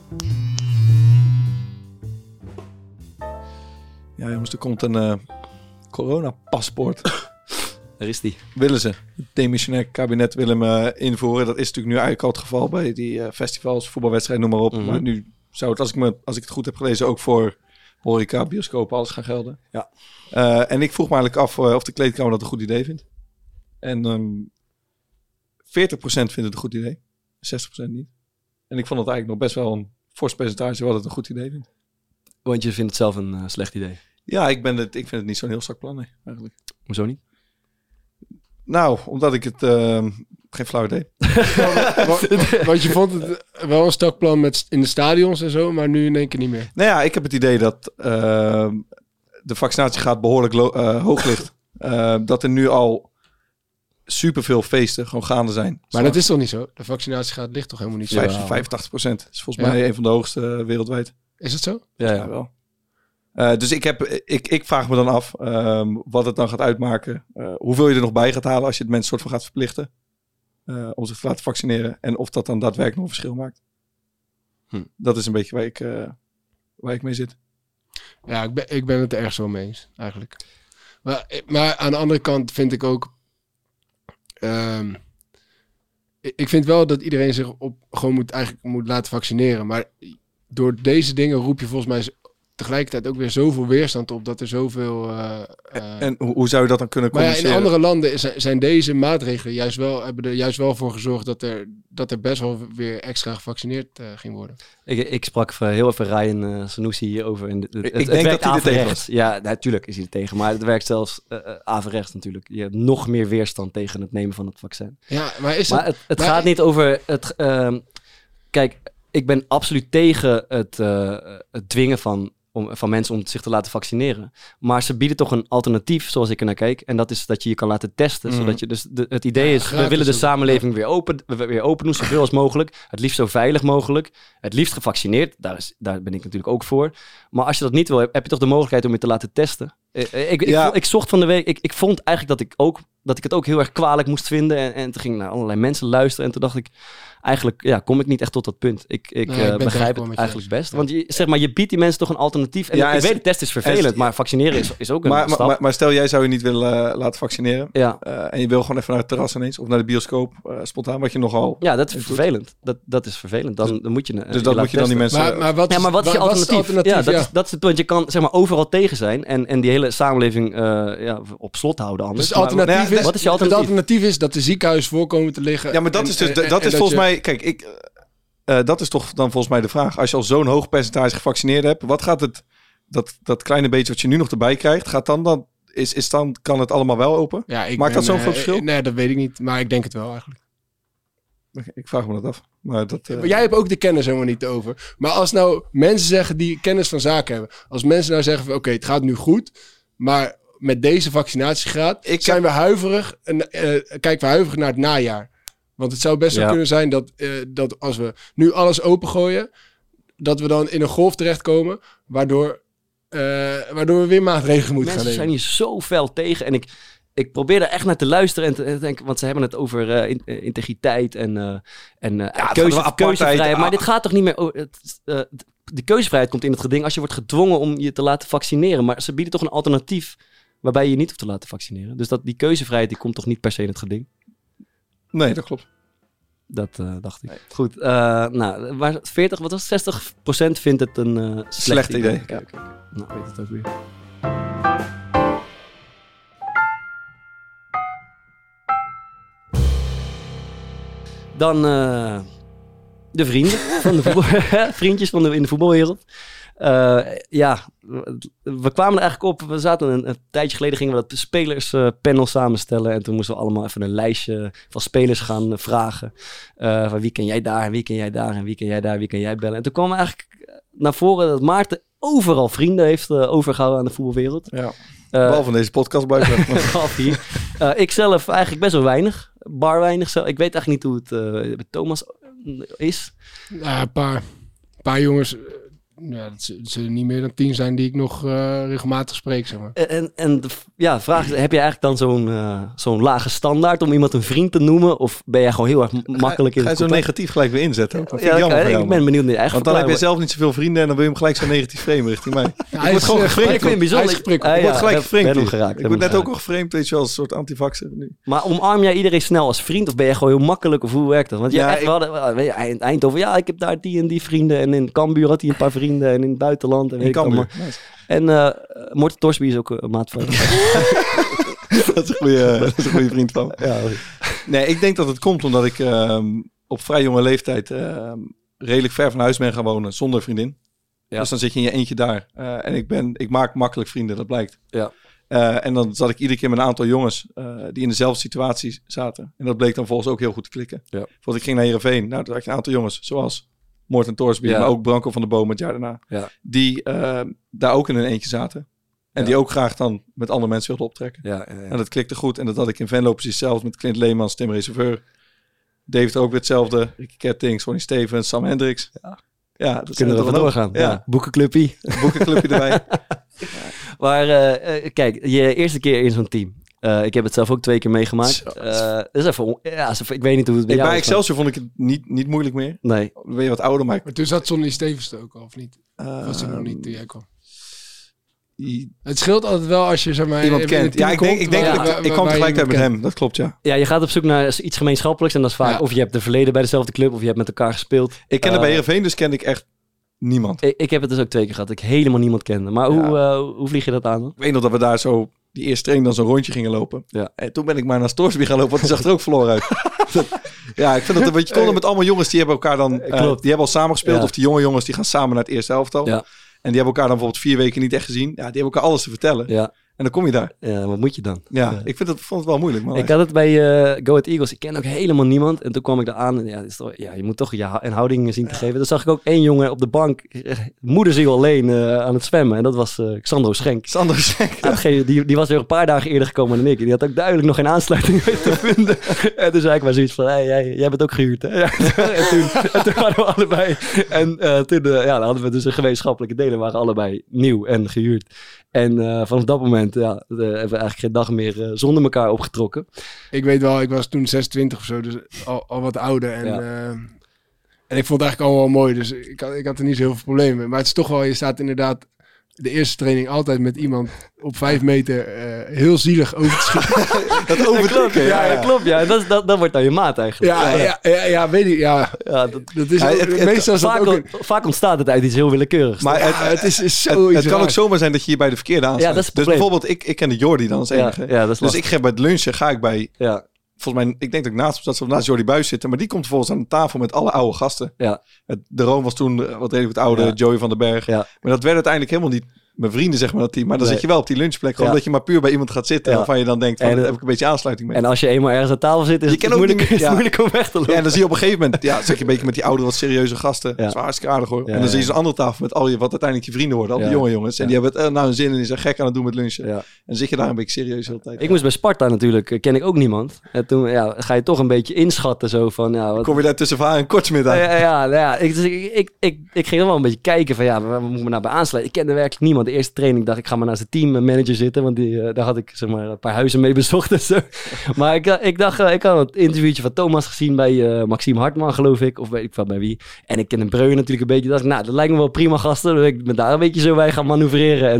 Ja jongens, er komt een coronapaspoort. Daar is die. Willen ze. Het demissionair kabinet wil hem invoeren. Dat is natuurlijk nu eigenlijk al het geval bij die festivals, voetbalwedstrijden, noem maar op. Mm-hmm. Maar nu zou het, als ik het goed heb gelezen, ook voor horeca, bioscopen, alles gaan gelden. Ja. En ik vroeg me eigenlijk af of de kleedkamer dat een goed idee vindt. En 40% vindt het een goed idee. 60% niet. En ik vond het eigenlijk nog best wel een fors percentage wat het een goed idee vindt. Want je vindt het zelf een slecht idee. Ja, ik vind het niet zo'n heel strak plan, nee, eigenlijk. Hoezo niet? Nou, omdat ik het... geen flauw idee. Want je vond het wel een strak plan in de stadions en zo, maar nu in één keer niet meer. Nou ja, ik heb het idee dat de vaccinatiegraad behoorlijk hoog ligt. Dat er nu al superveel feesten gewoon gaande zijn. Maar dat is toch niet zo? De vaccinatiegraad ligt toch helemaal niet zo? 85% is volgens mij een van de hoogste wereldwijd. Is het zo? Ja, wel. Dus ik vraag me dan af wat het dan gaat uitmaken. Hoeveel je er nog bij gaat halen als je het mensen soort van gaat verplichten. Om zich te laten vaccineren. En of dat dan daadwerkelijk nog een verschil maakt. Dat is een beetje waar ik mee zit. Ja, ik ben het er ergens wel mee eens, eigenlijk. Maar aan de andere kant vind ik ook... ik vind wel dat iedereen zich gewoon moet laten vaccineren. Maar door deze dingen roep je volgens mij tegelijkertijd ook weer zoveel weerstand op dat er zoveel... En hoe zou je dat dan kunnen maar communiceren? in andere landen zijn deze maatregelen hebben er juist wel voor gezorgd dat er best wel weer extra gevaccineerd ging worden. Ik sprak heel even Ryan Sanusi hierover. En Ik denk dat hij er tegen was. Ja, natuurlijk is hij er tegen. Maar het werkt zelfs averechts natuurlijk. Je hebt nog meer weerstand tegen het nemen van het vaccin. Ja, het gaat niet over... Kijk, ik ben absoluut tegen het dwingen van mensen om zich te laten vaccineren. Maar ze bieden toch een alternatief, zoals ik er naar kijk. En dat is dat je kan laten testen. Zodat je het idee is, we willen de samenleving weer open doen, zoveel als mogelijk. Het liefst zo veilig mogelijk. Het liefst gevaccineerd. Daar ben ik natuurlijk ook voor. Maar als je dat niet wil, heb je toch de mogelijkheid om je te laten testen. Ik zocht van de week... Ik vond eigenlijk dat ik het ook heel erg kwalijk moest vinden. En toen ging ik naar allerlei mensen luisteren. En toen dacht ik... Eigenlijk kom ik niet echt tot dat punt. Ik begrijp het eigenlijk best. Want je biedt die mensen toch een alternatief. En ik weet, de test is vervelend, maar vaccineren is ook een stap. Maar stel, jij zou je niet willen laten vaccineren. Ja. En je wil gewoon even naar het terras ineens. Of naar de bioscoop, spontaan, wat je nogal... Ja, dat is vervelend. Dat is vervelend. Dan moet je... Dus dat moet je dan die mensen... Maar wat is je alternatief? Ja, dat is het punt. Je kan overal tegen zijn. En die hele samenleving op slot houden anders. Dus wat is je alternatief? Het alternatief is dat de ziekenhuizen voorkomen te liggen. Ja, maar dat is volgens mij... Kijk, dat is toch dan volgens mij de vraag. Als je al zo'n hoog percentage gevaccineerd hebt, wat gaat dat kleine beetje wat je nu nog erbij krijgt, gaat dan kan het allemaal wel open? Ja, maakt dat zo'n verschil? Nee, dat weet ik niet, maar ik denk het wel eigenlijk. Ik vraag me dat af. Maar jij hebt ook de kennis helemaal niet over. Maar als nou mensen zeggen die kennis van zaken hebben, als mensen nou zeggen van oké, het gaat nu goed, maar met deze vaccinatiegraad zijn we huiverig kijken we huiverig naar het najaar. Want het zou best wel kunnen zijn dat als we nu alles opengooien, dat we dan in een golf terechtkomen, waardoor we weer maatregelen moeten gaan nemen. Mensen zijn hier zo fel tegen. En ik probeer er echt naar te luisteren en te denken, want ze hebben het over integriteit en keuzevrijheid. Maar dit gaat toch niet meer... de keuzevrijheid komt in het geding als je wordt gedwongen om je te laten vaccineren. Maar ze bieden toch een alternatief waarbij je je niet hoeft te laten vaccineren. Dus die keuzevrijheid die komt toch niet per se in het geding? Nee, dat klopt. Dat dacht ik. Nee. Goed, maar 40, wat was het? 60% vindt het een slecht idee. Ja. Nou, weet het ook weer. Dan de vrienden van de vriendjes in de voetbalwereld. We kwamen er eigenlijk op. We zaten een tijdje geleden, gingen we dat spelerspanel samenstellen. En toen moesten we allemaal even een lijstje van spelers gaan vragen. Van wie ken jij daar en wie ken jij daar en wie ken jij daar, wie ken jij bellen. En toen kwam eigenlijk naar voren dat Maarten overal vrienden heeft overgehouden aan de voetbalwereld. Ja. Behalve deze podcast blijkbaar. Behalve hier. Ik zelf eigenlijk best wel weinig. Bar weinig. Ik weet eigenlijk niet hoe het met Thomas is. Ja, een paar jongens... Ja, dat zullen niet meer dan 10 zijn die ik nog regelmatig spreek, zeg maar. En de vraag is, heb je eigenlijk dan zo'n lage standaard om iemand een vriend te noemen? Of ben jij gewoon heel erg makkelijk in het contact? Ga je zo negatief gelijk weer inzetten? Ik ben benieuwd naar je eigen Want dan heb je zelf niet zoveel vrienden en dan wil je hem gelijk zo negatief framen richting mij. Hij wordt gewoon geframed. Ik wordt gelijk geframed. Ik word net ook al geframed, weet je wel, als een soort antivaxer nu. Maar omarm jij iedereen snel als vriend of ben jij gewoon heel makkelijk? Of hoe werkt dat? Want in Eindhoven, ik heb daar die en die vrienden. En in Cambuur had hij een paar vrienden en in het buitenland. En Nice. En Morten Torsby is ook een maat van. Dat is een goede vriend van. Ja, nee, ik denk dat het komt omdat ik op vrij jonge leeftijd redelijk ver van huis ben gaan wonen zonder vriendin. Ja. Dus dan zit je in je eentje daar. En ik maak makkelijk vrienden, dat blijkt. Ja. En dan zat ik iedere keer met een aantal jongens die in dezelfde situatie zaten. En dat bleek dan volgens ook heel goed te klikken. Ja. Bijvoorbeeld ik ging naar Heerenveen. Nou, toen had je een aantal jongens, zoals Morten Torsby, maar ook Branko van der Boom het jaar daarna. Ja. Die daar ook in een eentje zaten. En die ook graag dan met andere mensen wilden optrekken. Ja. En dat klikte goed. En dat had ik in Venlo precies zelf met Clint Leemans, Tim Reserveur. David ook weer hetzelfde. Ricky Kettings, Ronnie Stevens, Sam Hendricks. Ja, dat kunnen we even doorgaan. Ja. Boekenclubje. Boekenclubje erbij. Maar kijk, je eerste keer in zo'n team. Ik heb het zelf ook 2 keer meegemaakt. Dat is even, ik weet niet hoe het bij jou is. Bij Excelsior vond ik het niet moeilijk meer. Nee. Dan ben je wat ouder. Maar toen zat Sonny Stevens er ook al, of niet? Was er nog niet toen jij kwam? Het scheelt altijd wel als je zeg maar iemand kent. Ja, ik kwam tegelijkertijd met hem. Dat klopt, ja. Ja, je gaat op zoek naar iets gemeenschappelijks. En dat is vaak of je hebt de verleden bij dezelfde club, of je hebt met elkaar gespeeld. Ik kende bij Heerenveen, dus kende ik echt niemand. Ik heb het dus ook 2 keer gehad. Dat ik helemaal niemand kende. Maar hoe vlieg je dat aan? Ik weet nog dat we daar zo die eerste training dan zo'n rondje gingen lopen. Ja. En toen ben ik maar naar Storsby gaan lopen, want die zag er ook verloren uit. Ja, ik vind dat want je kon met allemaal jongens die hebben elkaar dan die hebben al samen gespeeld, of die jonge jongens die gaan samen naar het eerste elftal. Ja. En die hebben elkaar dan bijvoorbeeld 4 weken niet echt gezien. Ja, die hebben elkaar alles te vertellen. Ja. En dan kom je daar. Ja, wat moet je dan? Ja, ik vond het wel moeilijk. Maar ik had het bij Go Ahead Eagles. Ik ken ook helemaal niemand. En toen kwam ik daar aan. En je moet toch een houding zien te geven. Dan zag ik ook 1 jongen op de bank. Moederziel alleen aan het zwemmen. En dat was Xandro Schenk. Xandro Schenk. Die was weer een paar dagen eerder gekomen dan ik. Die had ook duidelijk nog geen aansluiting te vinden. En toen zei ik maar zoiets van, jij bent ook gehuurd, hè? Ja. en toen waren we allebei. En toen dan hadden we dus een gemeenschappelijke delen. We waren allebei nieuw en gehuurd. En vanaf dat moment hebben we eigenlijk geen dag meer zonder elkaar opgetrokken. Ik weet wel, ik was toen 26 of zo, dus al wat ouder. En, en ik vond het eigenlijk allemaal mooi, dus ik had er niet zo heel veel problemen mee. Maar het is toch wel, je staat inderdaad de eerste training altijd met iemand op 5 meter heel zielig over te schieten. Dat overtrekken. Ja, klopt. Ja. Dat wordt dan je maat eigenlijk. Ja, weet ik. Ja, dat is meestal vaak ontstaat het uit iets heel willekeurigs. Maar het is zo het kan ook zomaar zijn dat je hier bij de verkeerde aansluit. Ja, dus bijvoorbeeld, ik kende Jordi dan als enige. Ja, dat is dus ik ga bij het lunchen, ga ik bij... Ja. Volgens mij, ik denk dat ik naast Jordi Buijs zitten, maar die komt vervolgens aan de tafel met alle oude gasten. Ja. De Room was toen wat redelijk het oude, Joey van den Berg. Ja. Maar dat werd uiteindelijk helemaal niet mijn vrienden, zeg maar, dat team. Maar dan zit je wel op die lunchplek, gewoon dat je maar puur bij iemand gaat zitten waarvan je dan denkt, van, daar heb ik een beetje aansluiting mee. En als je eenmaal ergens aan tafel zit, is het moeilijk om weg te lopen. Ja, en dan zie je op een gegeven moment, zit je een beetje met die oude, wat serieuze gasten. Dat is wel hartstikke aardig hoor. En dan zie je zo'n andere tafel met al je, wat uiteindelijk je vrienden worden, al die jonge jongens. En die hebben het een zin en die zijn gek aan het doen met lunchen. En dan zit je daar een beetje serieus de hele tijd. Ik moest bij Sparta natuurlijk, ken ik ook niemand. En toen ga je toch een beetje inschatten zo van, wat... Kom je daar tussen Vaar en Kortsmit aan? Ik ging wel een beetje kijken van, waar moet ik nou bij aansluiten? Ik kende werkelijk niemand. De eerste training dacht ik, ga maar naast de teammanager zitten, want daar had ik zeg maar een paar huizen mee bezocht en zo. Maar ik dacht, ik had het interviewtje van Thomas gezien bij Maxime Hartman, geloof ik, of weet ik wat bij wie. En ik ken een Breuer natuurlijk een beetje. Dacht ik, dat lijkt me wel prima gasten. Dus ik ben daar een beetje zo bij gaan manoeuvreren.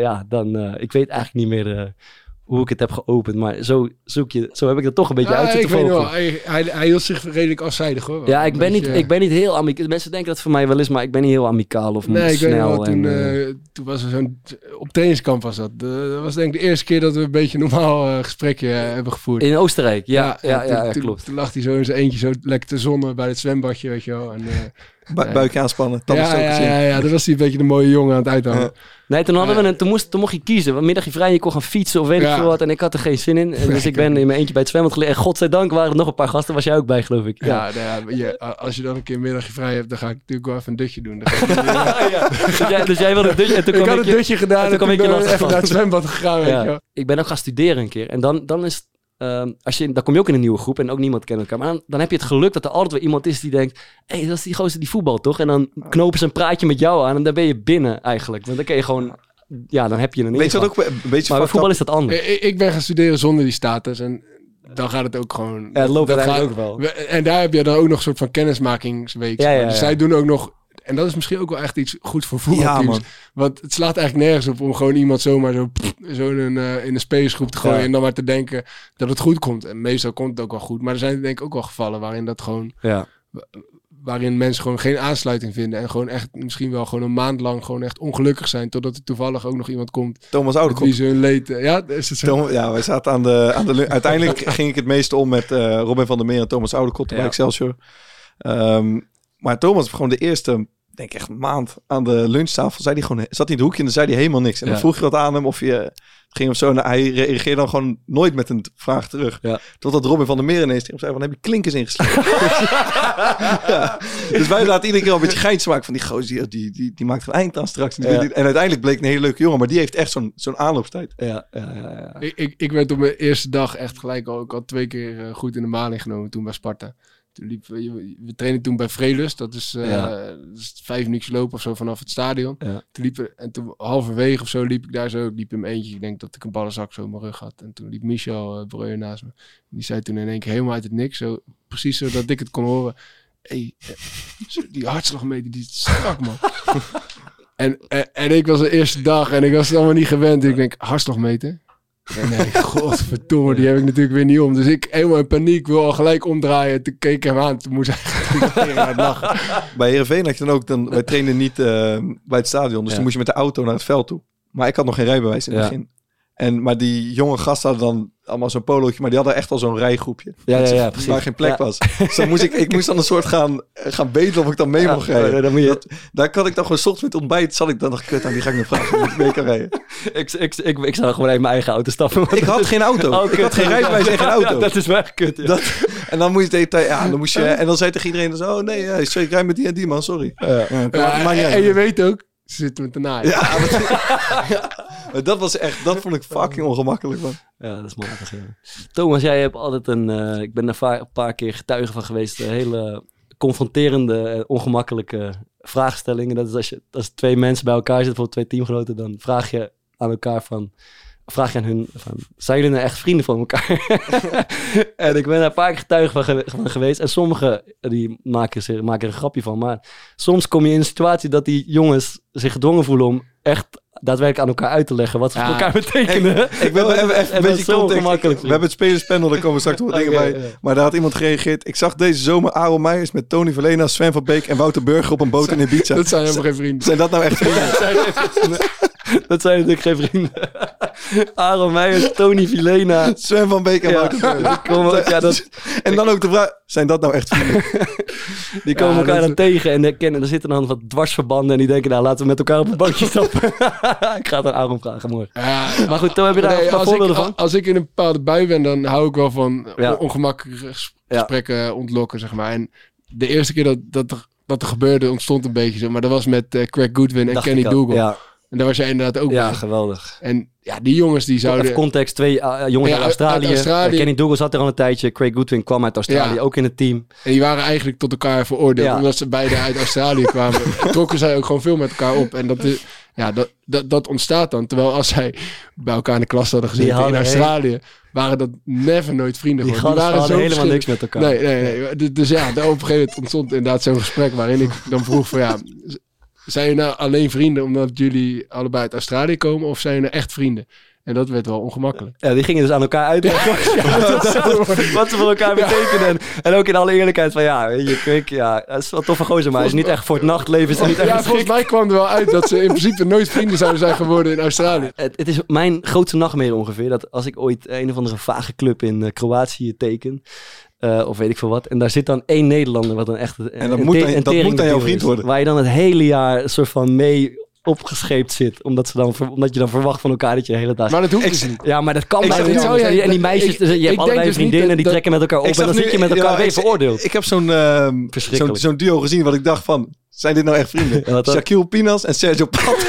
En ik weet eigenlijk niet meer hoe ik het heb geopend. Maar zo heb ik dat toch een beetje uit te volgen. Hij hield zich redelijk afzijdig hoor. Ja, ik ben niet heel amicaal. Mensen denken dat voor mij wel is, maar ik ben niet heel amicaal of snel. Ik weet wel, toen was er zo'n... Op trainingskamp was dat. Dat was denk ik de eerste keer dat we een beetje normaal gesprekje hebben gevoerd. In Oostenrijk, ja, klopt. Toen lag hij zo in zijn eentje zo lekker te zonnen bij het zwembadje, weet je wel. En, buikje aanspannen. Dat was hij een beetje de mooie jongen aan het uithangen. Nee, toen hadden we toen mocht je kiezen. Een middagje vrij, je kon gaan fietsen of weet ik veel wat. En ik had er geen zin in. En dus ik ben in mijn eentje bij het zwembad gelegen. En godzijdank waren er nog een paar gasten. Was jij ook bij, geloof ik. Als je dan een keer een middagje vrij hebt, dan ga ik natuurlijk wel even een dutje doen. Dus jij wilde een dutje. En toen ik had een dutje gedaan en toen ben ik even naar het zwembad gegaan. Weet je. Ik ben ook gaan studeren een keer. En dan is dan kom je ook in een nieuwe groep en ook niemand kent elkaar. Maar dan heb je het geluk dat er altijd weer iemand is die denkt, dat is die gozer die voetbal toch? En dan knopen ze een praatje met jou aan en dan ben je binnen eigenlijk. Want dan kun je gewoon, dan heb je een weet je wat ook een beetje maar bij voetbal is dat anders. Ik ben gaan studeren zonder die status en dan gaat het ook gewoon... Ja, het loopt eigenlijk ook wel. En daar heb je dan ook nog een soort van kennismakingsweek. Dus zij doen ook nog... En dat is misschien ook wel echt iets goed voor voetbalteams. Want het slaat eigenlijk nergens op om gewoon iemand zomaar zo in een spelersgroep te gooien. En dan maar te denken dat het goed komt. En meestal komt het ook wel goed. Maar er zijn denk ik ook wel gevallen waarin dat gewoon... Waarin mensen gewoon geen aansluiting vinden. En gewoon echt misschien wel gewoon een maand lang gewoon echt ongelukkig zijn. Totdat er toevallig ook nog iemand komt. Thomas Oudekop. Wie ze hun leed... is het zo? Wij zaten aan de uiteindelijk ging ik het meeste om met Robin van der Meer en Thomas Oudekop bij Excelsior. Maar Thomas, gewoon de eerste, denk ik echt maand aan de lunchtafel, zat hij in het hoekje en dan zei hij helemaal niks. En dan vroeg je wat aan hem of je ging of zo. En hij reageerde dan gewoon nooit met een vraag terug. Ja. Totdat Robin van der Meer ineens tegen hem zei van, heb je klinkers ingeslagen? Dus wij laten iedere keer al een beetje geintjes maken van die gozer, die maakt er een eind aan straks. En uiteindelijk bleek een hele leuke jongen, maar die heeft echt zo'n aanloopstijd. Ja. Ik werd op mijn eerste dag echt gelijk al, ik had 2 keer goed in de maling genomen toen bij Sparta. Toen we trainen toen bij Vrelust. Dat is 5 minuutjes lopen of zo vanaf het stadion. Ja. Toen halverwege of zo liep ik daar zo. Ik liep in mijn eentje. Ik denk dat ik een ballenzak zo in mijn rug had. En toen liep Michel Breuer naast me. Die zei toen in één keer helemaal uit het niks. Zo, precies zo dat ik het kon horen. Hey, die hartslagmeter die is strak, man. en ik was de eerste dag en ik was het allemaal niet gewend. En ik denk, hartslagmeter? Nee, godverdomme, die heb ik natuurlijk weer niet om. Dus ik helemaal in paniek wil al gelijk omdraaien. Toen keek ik hem aan, toen moest hij aan het lachen. Bij Heerenveen had je dan ook, wij trainden niet bij het stadion. Dus toen moest je met de auto naar het veld toe. Maar ik had nog geen rijbewijs in het begin. Maar die jonge gasten hadden dan allemaal zo'n polootje, maar die hadden echt al zo'n rijgroepje. Ja, precies. Waar geen plek was. Dus dan moest dan een soort gaan bedelen of ik dan mee mocht rijden. Dan moet je... daar kan ik dan gewoon 's ochtends met ontbijt, dan dacht ik, die ga ik nog vragen of ik mee kan rijden. Ik zou gewoon even mijn eigen auto stappen. Ik had geen auto. Ik had geen rijbewijs en geen auto. Ja, dat is wel kut. Ja. En dan moest je dan moest je, en dan zei tegen iedereen, oh nee, ik rij met die en die man, sorry. En je weet ook, ze zitten met de naaien. Dat vond ik fucking ongemakkelijk, man. Ja, dat is makkelijk. Ja. Thomas, jij hebt altijd ik ben er een paar keer getuige van geweest, hele confronterende, ongemakkelijke vraagstellingen. Dat is als 2 mensen bij elkaar zitten, bijvoorbeeld 2 teamgenoten, dan vraag je aan elkaar vraag je aan hun van, zijn jullie nou echt vrienden van elkaar? En ik ben daar een paar keer getuige van geweest. En sommigen die maken er een grapje van. Maar soms kom je in een situatie dat die jongens zich gedwongen voelen om echt daadwerkelijk aan elkaar uit te leggen wat ze voor elkaar betekenen. Ik wil even een beetje context. We hebben het spelerspanel, daar komen straks nog dingen bij. Ja. Maar daar had iemand gereageerd. Ik zag deze zomer Aaron Meijers met Tony Verlena, Sven van Beek en Wouter Burger op een boot in Ibiza. Dat zijn helemaal geen vrienden. Zijn dat nou echt vrienden? Dat zijn natuurlijk geen vrienden. Aaron Meijers, Tony Vilena, Sven van Beek en Wouter Burger. En dan ook de vraag, zijn dat nou echt vrienden? Die komen elkaar dan tegen en er zitten dan wat dwarsverbanden en die denken, nou laten we met elkaar op een bankje stappen. Ik ga het aan Aaron vragen morgen. Maar goed, toen heb je daar een paar voorbeelden van. Als ik in een bepaalde bui ben, dan hou ik wel van ongemakkelijke gesprekken ontlokken, zeg maar. En de eerste keer dat er gebeurde, ontstond een beetje zo. Maar dat was met Craig Goodwin en Kenny Dougal. Ja. En daar was jij inderdaad ook bij. Ja, geweldig. En die jongens die zouden... Even context, 2 jongens uit Australië. Kenny Dougal zat er al een tijdje. Craig Goodwin kwam uit Australië, ook in het team. En die waren eigenlijk tot elkaar veroordeeld. Omdat ze beide uit Australië kwamen. Trokken zij ook gewoon veel met elkaar op. En dat ontstaat dan. Terwijl als zij bij elkaar in de klas hadden gezeten in Australië... waren dat nooit vrienden. Die waren zo helemaal niks met elkaar. Nee. Dus op een gegeven moment ontstond inderdaad zo'n gesprek... waarin ik dan vroeg van zijn jullie nou alleen vrienden omdat jullie allebei uit Australië komen of zijn jullie echt vrienden? En dat werd wel ongemakkelijk. Ja, die gingen dus aan elkaar uitleggen wat ze voor elkaar betekenen. En ook in alle eerlijkheid van dat is wel toffe gozer, maar hij is niet echt voor het nachtleven. Is niet echt volgens mij kwam er wel uit dat ze in principe nooit vrienden zouden zijn geworden in Australië. Het is mijn grootste nachtmerrie ongeveer, dat als ik ooit een of andere vage club in Kroatië teken... of weet ik veel wat. En daar zit dan 1 Nederlander wat dan echt... En dat moet aan jouw vriend worden. Waar je dan het hele jaar een soort van mee opgescheept zit. Omdat je dan verwacht van elkaar dat je de hele dag... Maar dat hoeft dus niet. Ja, maar dat kan bijna niet. En die meisjes, je hebt allebei vriendinnen en die trekken met elkaar op. En dan zit je met elkaar weer veroordeeld. Ik heb zo'n duo gezien wat ik dacht van... Zijn dit nou echt vrienden? Shaquille Pinas en Sergio Pat.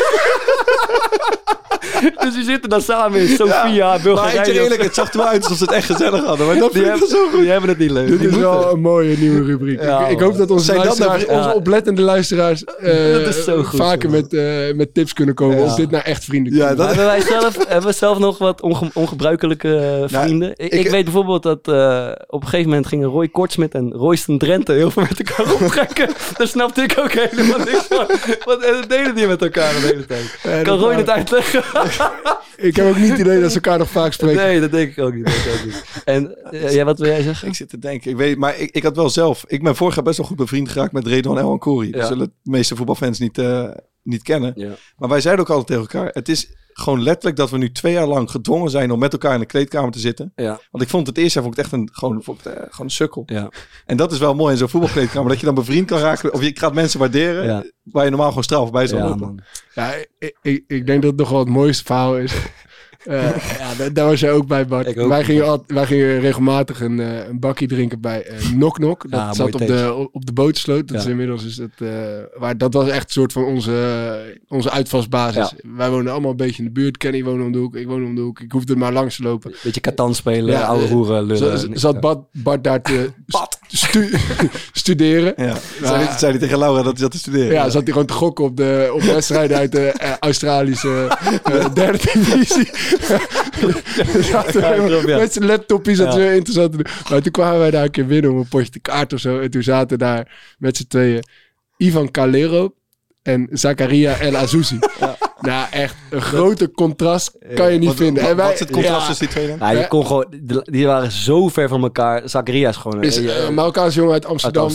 Dus die zitten dan samen in Sofia, Bulgarije. Maar eerlijk, het zag er wel uit alsof ze het echt gezellig hadden. Maar dat vind ik zo goed. Die hebben het niet leuk. Dit is wel een mooie nieuwe rubriek. Ik hoop dat onze oplettende luisteraars vaker met tips kunnen komen. Of dit nou echt vrienden kunnen. Hebben we zelf nog wat ongebruikelijke vrienden? Ik weet bijvoorbeeld dat op een gegeven moment gingen Roy Kortsmit en Royston Drenthe heel veel met elkaar optrekken. Daar snapte ik ook helemaal niks van. Wat deden die met elkaar de hele tijd? Kan Roy het uitleggen? Ik heb ook niet het idee dat ze elkaar nog vaak spreken. Nee, dat denk ik ook niet. En wat wil jij zeggen? Ik zit te denken. Ik had wel zelf... Ik ben vorig jaar best wel goed bevriend geraakt met Redouan El Ancori. Dat zullen de meeste voetbalfans niet kennen. Ja. Maar wij zeiden ook altijd tegen elkaar... Het is gewoon letterlijk dat we nu 2 jaar lang gedwongen zijn om met elkaar in de kleedkamer te zitten. Ja. Want ik vond het eerste jaar echt gewoon een sukkel. Ja. En dat is wel mooi in zo'n voetbalkleedkamer, dat je dan bevriend kan raken. Of je gaat mensen waarderen waar je normaal gewoon straf voorbij zou lopen. Man. Ja, ik denk dat het nog wel het mooiste verhaal is. Daar was jij ook bij, Bart. Ik ook. Wij gingen regelmatig een bakkie drinken bij Nok Nok. Dat zat op de Botersloot. Dat is inmiddels dat was echt een soort van onze uitvalsbasis. Ja. Wij wonen allemaal een beetje in de buurt. Kenny woonde om de hoek, ik woonde om de hoek. Ik hoefde er maar langs te lopen. Beetje Catan spelen, oude roeren lullen. Zat Bart daar te studeren. Ja. Zei hij tegen Laura dat hij zat te studeren? Ja, zat hij gewoon te gokken op wedstrijden uit de Australische derde divisie. Met zijn laptopje zat zo interessant te doen. Maar toen kwamen wij daar een keer binnen om een potje kaart of zo. En toen zaten daar met z'n tweeën Ivan Calero en Zakaria El Azouzi. Nou, echt een grote contrast kan je niet vinden. En wat is het contrast tussen die twee dan? Ja, je kon gewoon, die waren zo ver van elkaar. Zakaria is gewoon... een Marokkaanse jongen uit Amsterdam.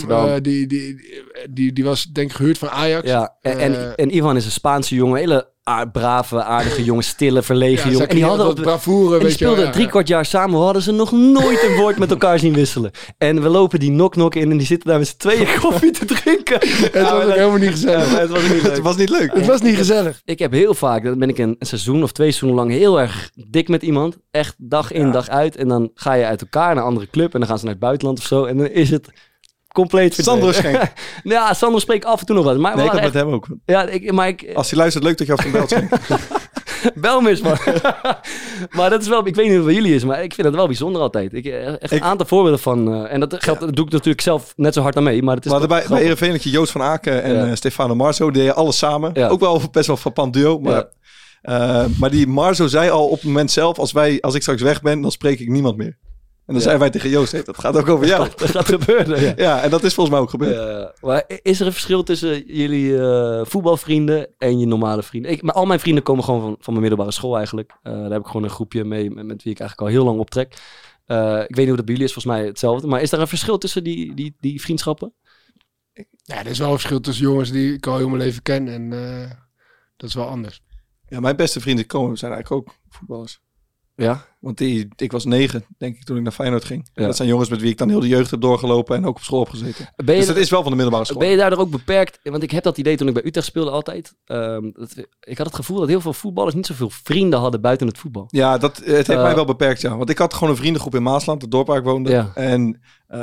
Die was denk ik gehuurd van Ajax. Ja, en Ivan is een Spaanse jongen. Hele brave, aardige jongen. Stille, verlegen jongen. En die hadden bravoure, die speelden 3/4 jaar samen. We hadden ze nog nooit een woord met elkaar zien wisselen. En we lopen die Nok in en die zitten daar met z'n tweeën koffie te drinken. Het was ook helemaal niet gezellig. Het was niet leuk. Het was niet gezellig. Ik heb heel vaak, dan ben ik een seizoen of 2 seizoenen lang heel erg dik met iemand. Echt dag in, dag uit. En dan ga je uit elkaar naar een andere club. En dan gaan ze naar het buitenland of zo. En dan is het compleet Sandro Schenk. Ja, Sandro spreekt af en toe nog wat. Maar nee, ik had met hem ook. Ja, als hij luistert, leuk dat je af en toe belt, Schenk. Bel me eens, man. Maar dat is wel, ik weet niet hoe het bij jullie is, maar ik vind het wel bijzonder altijd. Echt een aantal voorbeelden van, en dat geldt, dat doe ik natuurlijk zelf net zo hard aan mee. Maar het is bij Heerenveen had je Joost van Aken en Stefano Marzo, die deden alles samen. Ja. Ook wel best wel frappant duo, maar... maar die Marzo zei al op het moment zelf, als ik straks weg ben, dan spreek ik niemand meer. En dan zeiden wij tegen Joost, dat gaat ook over jou. Dat gaat gebeuren, ja, en dat is volgens mij ook gebeurd. Maar is er een verschil tussen jullie voetbalvrienden en je normale vrienden? Maar al mijn vrienden komen gewoon van mijn middelbare school eigenlijk. Daar heb ik gewoon een groepje mee met wie ik eigenlijk al heel lang optrek. Ik weet niet hoe dat bij jullie is, volgens mij hetzelfde. Maar is er een verschil tussen die vriendschappen? Ja, er is wel een verschil tussen jongens die ik al heel mijn leven ken en dat is wel anders. Ja, mijn beste vrienden zijn eigenlijk ook voetballers. Ja? Want ik was 9, denk ik, toen ik naar Feyenoord ging. Ja. Dat zijn jongens met wie ik dan heel de jeugd heb doorgelopen en ook op school heb gezeten. Dus dat is wel van de middelbare school. Ben je daardoor ook beperkt? Want ik heb dat idee toen ik bij Utrecht speelde altijd. Ik had het gevoel dat heel veel voetballers niet zoveel vrienden hadden buiten het voetbal. Ja, het heeft mij wel beperkt, ja. Want ik had gewoon een vriendengroep in Maasland, het dorp waar ik woonde. Ja. En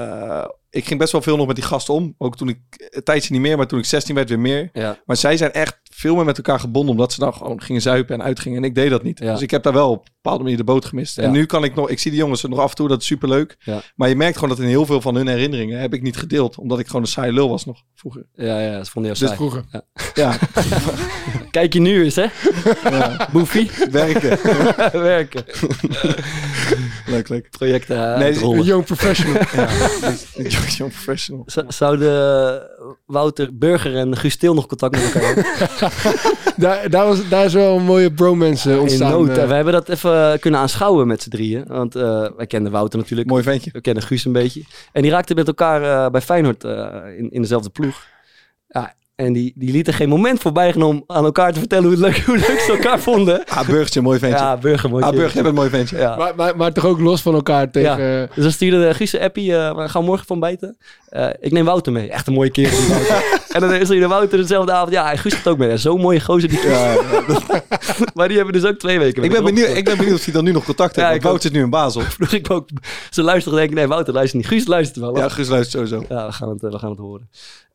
ik ging best wel veel nog met die gasten om. Ook toen ik, een tijdje niet meer, maar toen ik 16 werd weer meer. Ja. Maar zij zijn echt veel meer met elkaar gebonden, omdat ze dan gewoon gingen zuipen en uitgingen. En ik deed dat niet. Ja. Dus ik heb daar wel op een bepaalde manier de boot gemist. Ja. En nu kan ik zie die jongens er nog af en toe, dat is superleuk. Ja. Maar je merkt gewoon dat in heel veel van hun herinneringen heb ik niet gedeeld, omdat ik gewoon een saaie lul was nog vroeger. Ja, dat vonden jou saai. Vroeger. Ja. Kijk je nu eens, hè? Ja. Boefie. Werken. Leuk. Projecten een young professional. Young professional. Zouden Wouter Burger en Guus Til nog contact met elkaar hebben? daar is wel een mooie bromance ontstaan. We hebben dat even kunnen aanschouwen met z'n drieën. Want wij kenden Wouter natuurlijk. Mooi ventje. We kennen Guus een beetje. En die raakten met elkaar bij Feyenoord in dezelfde ploeg. Ja, en die lieten geen moment voorbij gaan om aan elkaar te vertellen hoe leuk ze elkaar vonden. Burgertje, mooi ventje. Ja, Burger, mooi Burger, je bent een mooi ventje. Ja. Maar toch ook los van elkaar tegen... Ja. Dus dan stuurde Guus een appie, we gaan morgen van bijten. Ik neem Wouter mee. Echt een mooie kerel. En dan stuurde Wouter dezelfde avond. Ja, Guus gaat ook mee. Zo'n mooie gozer. Maar die hebben dus ook 2 weken. Ik ben benieuwd of hij dan nu nog contact heeft. Want Wouter zit nu in Basel. Vroeg ik ook. Ze luisteren denk ik, nee, Wouter luistert niet. Guus luistert wel. Ja, Guus luistert sowieso. Ja, we gaan het horen.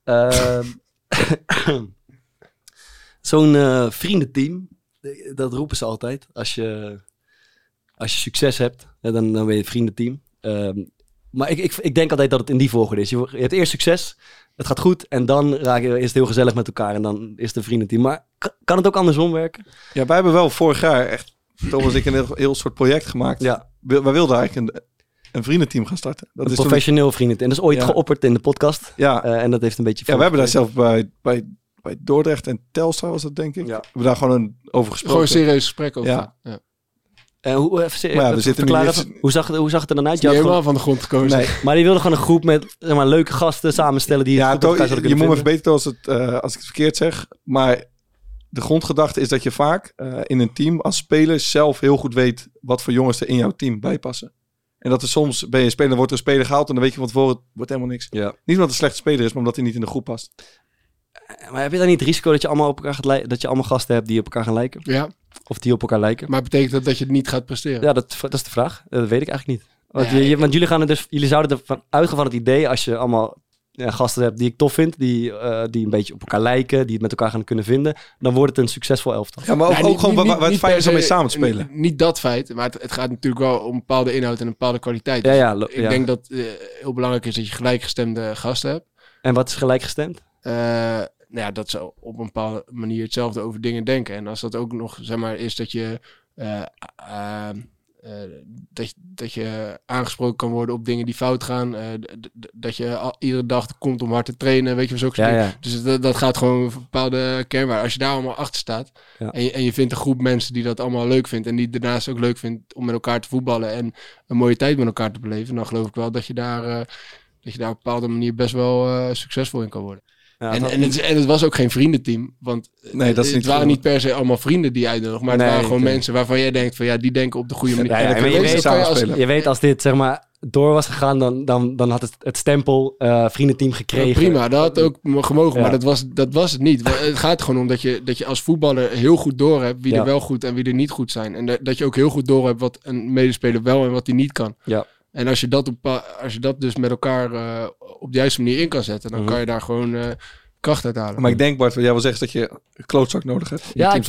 Zo'n vriendenteam, dat roepen ze altijd. Als je succes hebt, dan ben je het vriendenteam. Maar ik denk altijd dat het in die volgorde is. Je hebt eerst succes, het gaat goed en dan raak je eerst heel gezellig met elkaar en dan is het een vriendenteam. Maar kan het ook andersom werken? Ja, wij hebben wel vorig jaar echt, Thomas en ik, een heel soort project gemaakt. Ja. Wij wilden eigenlijk een vriendenteam gaan starten. Dat is professioneel vriendenteam. En dat is ooit geopperd in de podcast. Ja. En dat heeft een beetje... Ja, we hebben daar zelf bij Dordrecht en Telstar was dat, denk ik. Ja. We hebben daar gewoon over gesproken. Gewoon een serieus gesprek over. Ja. Hoe zag het er dan uit? Je helemaal van de grond gekomen. Nee. Maar die wilde gewoon een groep met leuke gasten samenstellen. Die je moet me verbeteren als ik het verkeerd zeg. Maar de grondgedachte is dat je vaak in een team als speler zelf heel goed weet wat voor jongens er in jouw team bijpassen. En dat er soms bij je speler wordt er een speler gehaald en dan weet je van tevoren, het wordt helemaal niks. Ja. Niet omdat het een slechte speler is, maar omdat hij niet in de groep past. Maar heb je dan niet het risico dat je allemaal op elkaar gaat lijken, dat je allemaal gasten hebt die op elkaar gaan lijken? Ja, Of die op elkaar lijken? maar betekent dat dat je het niet gaat presteren? Ja, dat is de vraag. Dat weet ik eigenlijk niet. Want, Ja, want jullie zouden ervan uitgaan van het idee, als je allemaal gasten hebt die ik tof vind, die een beetje op elkaar lijken, die het met elkaar gaan kunnen vinden, dan wordt het een succesvol elftal. Ja, maar ook gewoon waar het feit is om mee samen te spelen. Niet dat feit, maar het gaat natuurlijk wel om een bepaalde inhoud en een bepaalde kwaliteit. Ik denk dat heel belangrijk is dat je gelijkgestemde gasten hebt. En wat is gelijkgestemd? Dat ze op een bepaalde manier hetzelfde over dingen denken. En als dat ook nog, zeg maar, is dat je dat je aangesproken kan worden op dingen die fout gaan. Dat je iedere dag komt om hard te trainen. Weet je, zulke dingen. Ja. Dus dat gaat gewoon een bepaalde kernwaarde. Als je daar allemaal achter staat en je vindt een groep mensen die dat allemaal leuk vindt en die daarnaast ook leuk vindt om met elkaar te voetballen en een mooie tijd met elkaar te beleven, dan geloof ik wel dat je daar op een bepaalde manier best wel succesvol in kan worden. Ja, en het was ook geen vriendenteam. Want het waren niet per se allemaal vrienden die uitnodigen. Maar het waren gewoon mensen waarvan jij denkt van die denken op de goede manier. Je weet als dit zeg maar door was gegaan, dan had het stempel vriendenteam gekregen. Ja, prima, dat had ook gemogen. Ja. Maar dat was het niet. Het gaat gewoon om dat je als voetballer heel goed doorhebt wie er wel goed en wie er niet goed zijn. En dat je ook heel goed doorhebt wat een medespeler wel en wat hij niet kan. Ja. En als je dat dus met elkaar op de juiste manier in kan zetten, dan kan je daar gewoon kracht uit halen. Maar ik denk, Bart, wat jij wel zegt, dat je een klootzak nodig hebt.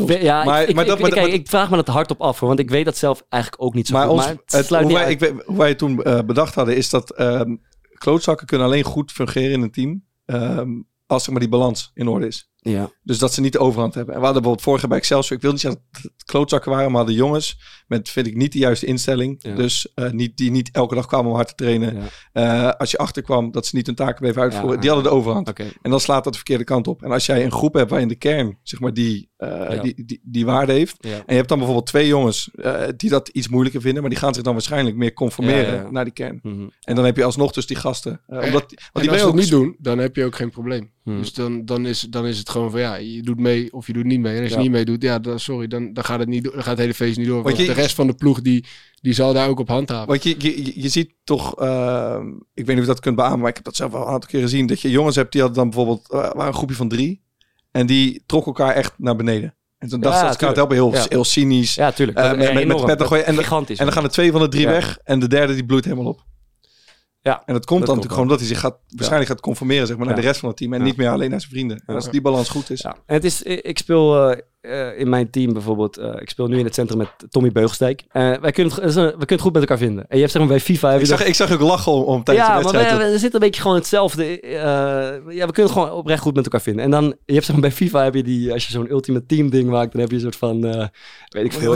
Ik vraag me dat hardop af, hoor, want ik weet dat zelf eigenlijk ook niet zo maar goed. Hoe wij het toen bedacht hadden, is dat klootzakken kunnen alleen goed fungeren in een team als zeg maar die balans in orde is. Ja. Dus dat ze niet de overhand hebben. En we hadden bijvoorbeeld vorige bij Excelsior, ik wil niet zeggen dat het klootzakken waren, maar hadden jongens met, vind ik, niet de juiste instelling. Ja. Dus die niet elke dag kwamen om hard te trainen. Ja. Als je achterkwam, dat ze niet hun taken bleven uitvoeren. Ja. Die hadden de overhand. Okay. En dan slaat dat de verkeerde kant op. En als jij een groep hebt waarin de kern, zeg maar, die waarde heeft. Ja. En je hebt dan bijvoorbeeld 2 jongens die dat iets moeilijker vinden, maar die gaan zich dan waarschijnlijk meer conformeren naar die kern. Mm-hmm. En dan heb je alsnog dus die gasten. Want die als ze het niet doen, dan heb je ook geen probleem. Dus dan is het gewoon van je doet mee of je doet niet mee. En als je niet meedoet, dan gaat het niet door, dan gaat het hele feest niet door. Want de rest van de ploeg die zal daar ook op handhaven. Want je ziet toch, ik weet niet of je dat kunt beamen, maar ik heb dat zelf al een aantal keren gezien, dat je jongens hebt die hadden dan bijvoorbeeld, waren een groepje van 3 en die trokken elkaar echt naar beneden. En toen dacht ze, het helpen heel cynisch. Ja, tuurlijk. Gigantisch. En dan gaan er 2 van de 3 weg en de derde die bloeit helemaal op. Ja, en dat komt dan natuurlijk gewoon omdat hij zich waarschijnlijk gaat conformeren zeg maar, naar de rest van het team. En niet meer alleen naar zijn vrienden. En als die balans goed is. Ja. En het is, ik speel in mijn team bijvoorbeeld. Ik speel nu in het centrum met Tommy Beugelsdijk. We kunnen het goed met elkaar vinden. En je hebt zeg maar bij FIFA... Ik zag ook lachen om tijdens de wedstrijd. Ja, maar we zitten een beetje gewoon hetzelfde. We kunnen het gewoon oprecht goed met elkaar vinden. En dan, je hebt zeg maar bij FIFA heb je die... Als je zo'n ultimate team ding maakt, dan heb je een soort van... weet ik veel.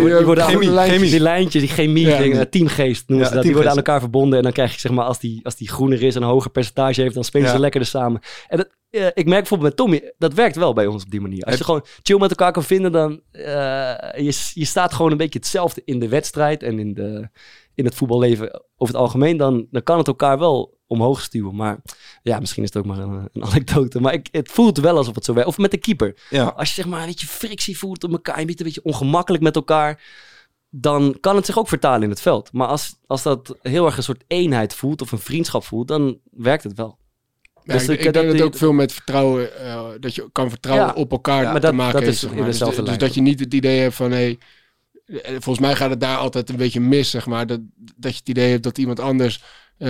Die lijntjes, die chemie, teamgeest noemen ze dat. Die worden aan elkaar verbonden. En dan krijg je zeg maar, als die groener is en een hoger percentage heeft, dan spelen ze lekkerder samen. En dat... ik merk bijvoorbeeld met Tommy, dat werkt wel bij ons op die manier. Als je gewoon chill met elkaar kan vinden, dan je staat gewoon een beetje hetzelfde in de wedstrijd en in het voetballeven over het algemeen, dan kan het elkaar wel omhoog stuwen. Maar ja, misschien is het ook maar een anekdote. Maar het voelt wel alsof het zo werkt. Of met de keeper. Ja. Als je zeg maar een beetje frictie voelt op elkaar, een beetje ongemakkelijk met elkaar, dan kan het zich ook vertalen in het veld. Maar als dat heel erg een soort eenheid voelt of een vriendschap voelt, dan werkt het wel. Ja, dus ik denk dat het ook veel met vertrouwen, dat je kan vertrouwen op elkaar te maken heeft. Zeg maar. Dus dat je niet het idee hebt van, volgens mij gaat het daar altijd een beetje mis, zeg maar. Dat je het idee hebt dat iemand anders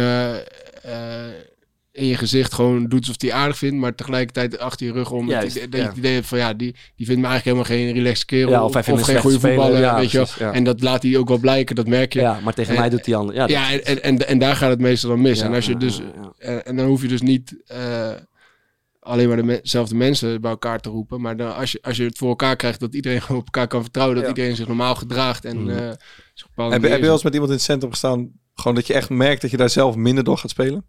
in je gezicht gewoon doet alsof hij aardig vindt, maar tegelijkertijd achter je rug om. Dat je het idee hebt van, die vindt me eigenlijk helemaal geen relaxed kerel. Ja, of geen goede voetballer, weet je wel. Ja. En dat laat hij ook wel blijken, dat merk je. Ja, maar tegen mij doet hij anders. En daar gaat het meestal dan mis. Ja, en als je en dan hoef je dus niet alleen maar dezelfde mensen bij elkaar te roepen, maar dan, als je het voor elkaar krijgt dat iedereen op elkaar kan vertrouwen, dat iedereen zich normaal gedraagt en heb je wel eens met iemand in het centrum gestaan, gewoon dat je echt merkt dat je daar zelf minder door gaat spelen?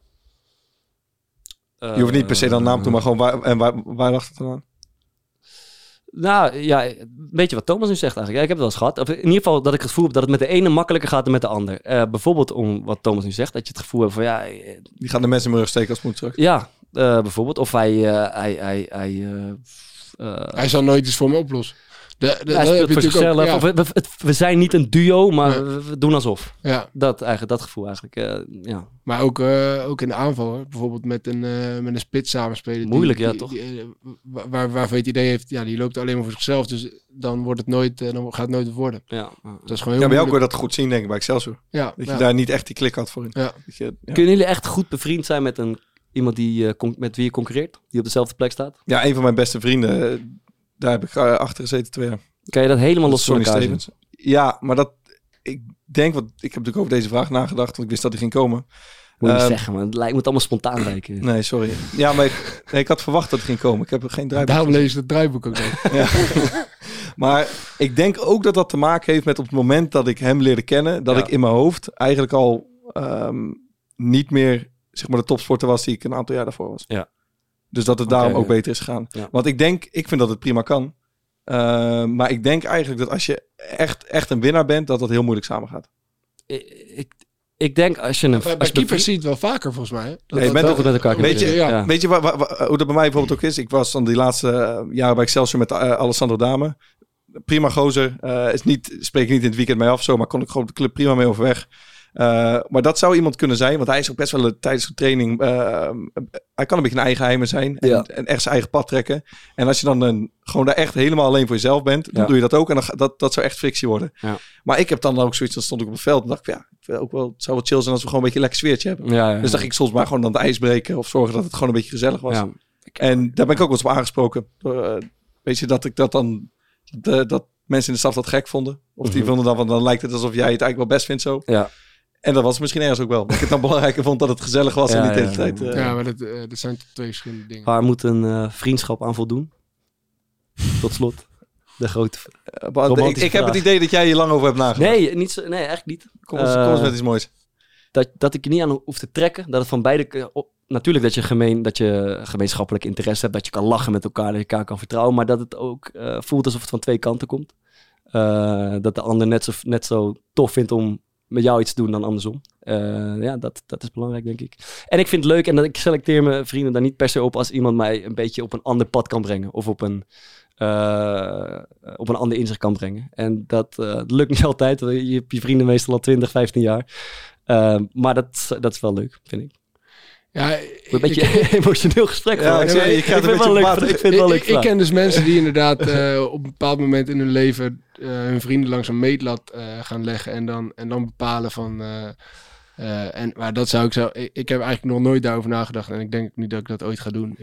Je hoeft niet per se dan naam toe, maar gewoon waar lag het dan aan? Nou ja, weet je wat Thomas nu zegt eigenlijk? Ja, ik heb het wel eens gehad. Of in ieder geval dat ik het gevoel heb dat het met de ene makkelijker gaat dan met de ander. Bijvoorbeeld om wat Thomas nu zegt, dat je het gevoel hebt van die gaan de mensen in mijn rug steken als het moet terug. Ja, bijvoorbeeld. Of hij Hij zal nooit iets voor me oplossen. Hij speelt voor zichzelf. We zijn niet een duo, maar we doen alsof. Ja. Dat gevoel eigenlijk. Ja. Maar ook in de aanval. Hoor. Bijvoorbeeld met een spits samenspelen. Moeilijk, toch? Waarvan je het idee heeft, die loopt alleen maar voor zichzelf. Dus dan wordt het nooit, dan gaat het nooit worden. Ja. Dat is gewoon heel bij jou moeilijk. kon je dat goed zien, denk ik, bij Excelsior. Ja, Dat je daar niet echt die klik had voor in. Ja. Kunnen jullie echt goed bevriend zijn met iemand met wie je concurreert? Die op dezelfde plek staat? Ja, een van mijn beste vrienden, daar heb ik achter gezeten 2 jaar. Kan je dat helemaal los van Sonny elkaar zien? Stevens. Ja, maar ik denk, want ik heb natuurlijk over deze vraag nagedacht, want ik wist dat hij ging komen. Moet je niet zeggen, man. Het moet allemaal spontaan lijken. Nee, sorry. Ja, maar ik had verwacht dat hij ging komen. Ik heb er geen draaiboek. Daarom lees je het draaiboek ook niet. Ja. Maar ik denk ook dat dat te maken heeft met op het moment dat ik hem leerde kennen, dat ik in mijn hoofd eigenlijk al niet meer zeg maar de topsporter was die ik een aantal jaar daarvoor was. Ja. Dus dat het daarom ook beter is gegaan. Ja. Want ik vind dat het prima kan. Maar ik denk eigenlijk dat als je echt een winnaar bent, dat heel moeilijk samengaat. Ik denk als je Bij keepers zie je het wel vaker volgens mij. Hè? Dat wel goed met elkaar Weet je, ja. Weet je hoe dat bij mij bijvoorbeeld ook is? Ik was dan die laatste jaren bij Excelsior met Alessandro Dame. Prima gozer. Spreek ik niet in het weekend mee af, zo, maar kon ik gewoon de club prima mee overweg. Maar dat zou iemand kunnen zijn, want hij is ook best wel tijdens de training. Hij kan een beetje een eigen heimer zijn en echt zijn eigen pad trekken. En als je dan gewoon daar echt helemaal alleen voor jezelf bent, dan doe je dat ook. En dat zou echt frictie worden. Ja. Maar ik heb dan ook zoiets, dan stond ik op het veld en dacht ik, ik wil ook wel, het zou wel chill zijn als we gewoon een beetje een lekker sfeertje hebben. Dus dacht ik soms maar gewoon dan het ijs breken of zorgen dat het gewoon een beetje gezellig was. Ja. En daar ben ik ook wel eens op aangesproken. Weet je, dat ik dat dan, dat mensen in de staf dat gek vonden. Of die vonden dan lijkt het alsof jij het eigenlijk wel best vindt zo. Ja. En dat was misschien ergens ook wel. Dat ik het dan belangrijker vond dat het gezellig was en niet de hele tijd. Ja, maar dat zijn twee verschillende dingen. Waar moet een vriendschap aan voldoen? Tot slot. De grote ik heb het idee dat jij hier lang over hebt nagedacht. Nee, eigenlijk niet. Kom eens met iets moois. Dat ik je niet aan hoef te trekken. Dat het van beide... Natuurlijk dat je gemeenschappelijk interesse hebt. Dat je kan lachen met elkaar. Dat je elkaar kan vertrouwen. Maar dat het ook voelt alsof het van twee kanten komt. Dat de ander net zo tof vindt om met jou iets te doen dan andersom. Dat is belangrijk, denk ik. En ik vind het leuk en dat ik selecteer mijn vrienden daar niet per se op als iemand mij een beetje op een ander pad kan brengen. Of op een ander inzicht kan brengen. En dat lukt niet altijd. Je hebt je vrienden meestal al 20, 15 jaar. Maar dat is wel leuk, vind ik. Ja, een beetje emotioneel gesprek. Ja, ik vind het wel leuk. Ik ken dus mensen die inderdaad op een bepaald moment in hun leven hun vrienden langs een meetlat gaan leggen en dan bepalen van... maar dat zou ik zo... Ik heb eigenlijk nog nooit daarover nagedacht en ik denk niet dat ik dat ooit ga doen.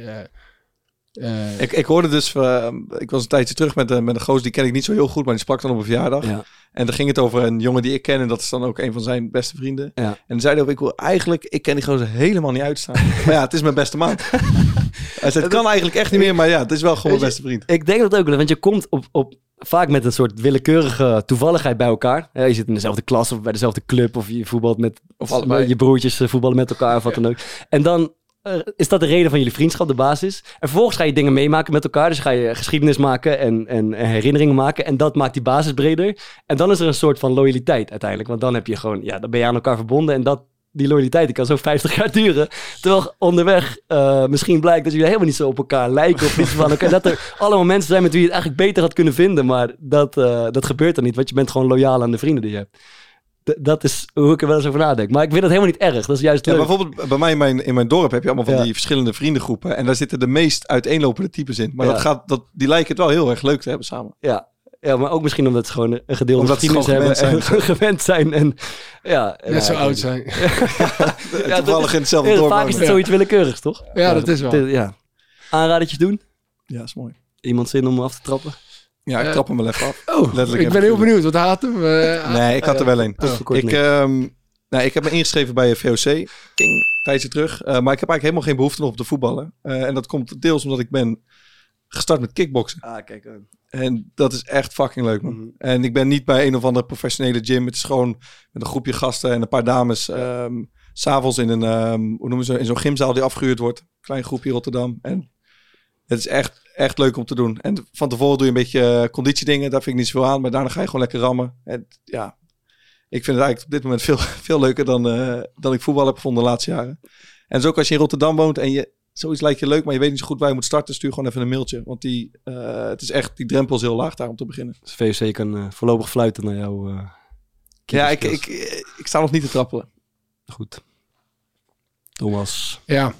Ik hoorde dus... ik was een tijdje terug met een goos, die ken ik niet zo heel goed, maar die sprak dan op een verjaardag. Ja. En dan ging het over een jongen die ik ken en dat is dan ook een van zijn beste vrienden. Ja. En dan zei hij ook, ik ken die gozer helemaal niet uitstaan. Maar ja, het is mijn beste maat. Hij zei, het kan eigenlijk echt niet meer, maar ja, het is wel gewoon mijn beste vriend. Ik denk dat ook, want je komt op vaak met een soort willekeurige toevalligheid bij elkaar. Je zit in dezelfde klas of bij dezelfde club of je voetbalt met je broertjes voetballen met elkaar of wat dan ook. En dan is dat de reden van jullie vriendschap, de basis. En vervolgens ga je dingen meemaken met elkaar. Dus ga je geschiedenis maken en herinneringen maken. En dat maakt die basis breder. En dan is er een soort van loyaliteit uiteindelijk. Want dan heb je gewoon, dan ben je aan elkaar verbonden. En die loyaliteit die kan zo 50 jaar duren. Terwijl onderweg misschien blijkt dat jullie helemaal niet zo op elkaar lijken. Of iets van elkaar. Dat er allemaal mensen zijn met wie je het eigenlijk beter had kunnen vinden. Maar dat gebeurt er niet. Want je bent gewoon loyaal aan de vrienden die je hebt. Dat is hoe ik er wel eens over nadenk. Maar ik vind dat helemaal niet erg. Dat is juist leuk. Bijvoorbeeld bij mij in mijn dorp heb je allemaal van die verschillende vriendengroepen. En daar zitten de meest uiteenlopende types in. Maar die lijken het wel heel erg leuk te hebben samen. Ja, maar ook misschien omdat ze gewoon een gedeelde geschiedenis hebben. En gewend zijn. En, net zo oud zijn. Toevallig in hetzelfde dorp. Vaak is het zoiets willekeurigs, toch? Ja, dat is wel. Aanradertjes doen? Ja, is mooi. Iemand zin om af te trappen? Ja, ik trap hem wel even af. Ik ben heel benieuwd. Wat haat hem? Nee, ik had er wel een. Ik heb me ingeschreven bij VOC. Een tijdje terug. Maar ik heb eigenlijk helemaal geen behoefte nog op te voetballen. En dat komt deels omdat ik ben gestart met kickboksen. Kijk. En dat is echt fucking leuk, man. Mm-hmm. En ik ben niet bij een of andere professionele gym. Het is gewoon met een groepje gasten en een paar dames. 's Avonds in in zo'n gymzaal die afgehuurd wordt. Klein groepje in Rotterdam. En het is echt leuk om te doen. En van tevoren doe je een beetje conditiedingen. Daar vind ik niet zoveel aan. Maar daarna ga je gewoon lekker rammen. En ik vind het eigenlijk op dit moment veel leuker dan ik voetbal heb gevonden de laatste jaren. En zo ook als je in Rotterdam woont en zoiets lijkt je leuk, maar je weet niet zo goed waar je moet starten, stuur gewoon even een mailtje. Want het is echt, die drempel is heel laag daar om te beginnen. Dus VOC kan voorlopig fluiten naar jou. Ja, ik sta nog niet te trappelen. Goed. Thomas. Ja,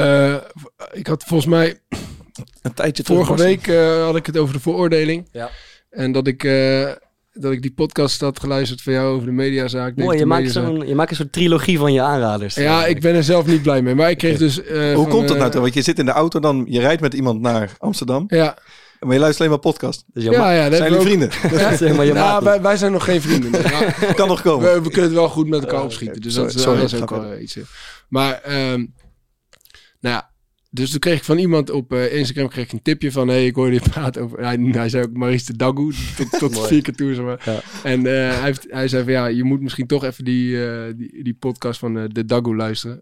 ik had volgens mij Een tijdje vorige week had ik het over de veroordeling. Ja. En dat ik die podcast had geluisterd van jou over de mediazaak. Mooi, je maakt een soort trilogie van je aanraders. Ja, ik ben er zelf niet blij mee. Maar ik kreeg dus... Hoe komt het nou toch? Want je zit in de auto, je rijdt met iemand naar Amsterdam. Ja. Maar je luistert alleen maar podcast. Dus Ja, Zijn jullie vrienden? zeg maar je maat. wij zijn nog geen vrienden. Maar Kan nog komen. we kunnen het wel goed met elkaar opschieten. Dus dat is ook wel iets. Maar, nou ja. Dus toen kreeg ik van iemand op Instagram een tipje van... Hey, ik hoorde je praten over... Hij zei ook Maurice de Dagoe. Tot 4 keer toe, zeg maar. Ja. En hij zei van ja, je moet misschien toch even die podcast van de Dagoe luisteren.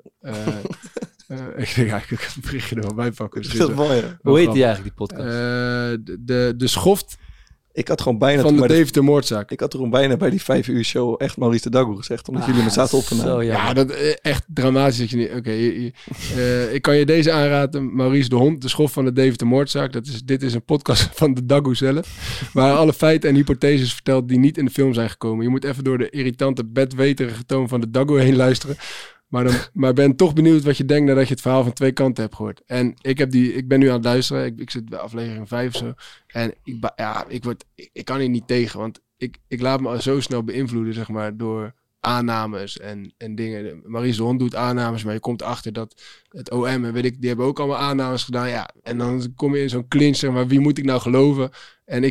Ik denk eigenlijk, ik heb een berichtje er wel bij pakken. Dus Dat is mooi, hè? Hoe heet die eigenlijk, die podcast? De schoft Ik had gewoon bijna... van de Deventer-moordzaak. Ik had er gewoon bijna bij die 5 uur show echt Maurice de Dagoe gezegd. Omdat jullie me zaten op te nemen. Ja, dat echt dramatisch. Dat je niet... Oké, ik kan je deze aanraden. Maurice de Hond, de schoft van de Deventer-moordzaak. Dit is een podcast van de Dagoe zelf. Waar alle feiten en hypotheses vertelt die niet in de film zijn gekomen. Je moet even door de irritante, bedweterige toon van de Dagoe heen luisteren. Maar ben toch benieuwd wat je denkt nadat je het verhaal van 2 kanten hebt gehoord. En ik ben nu aan het luisteren. Ik zit bij aflevering 5 of zo. En ik kan hier niet tegen. Want ik laat me al zo snel beïnvloeden, zeg maar, door aannames en dingen. Maurice de Hond doet aannames, maar je komt achter dat het OM en die hebben ook allemaal aannames gedaan. Ja, en dan kom je in zo'n clinch, zeg maar, wie moet ik nou geloven? En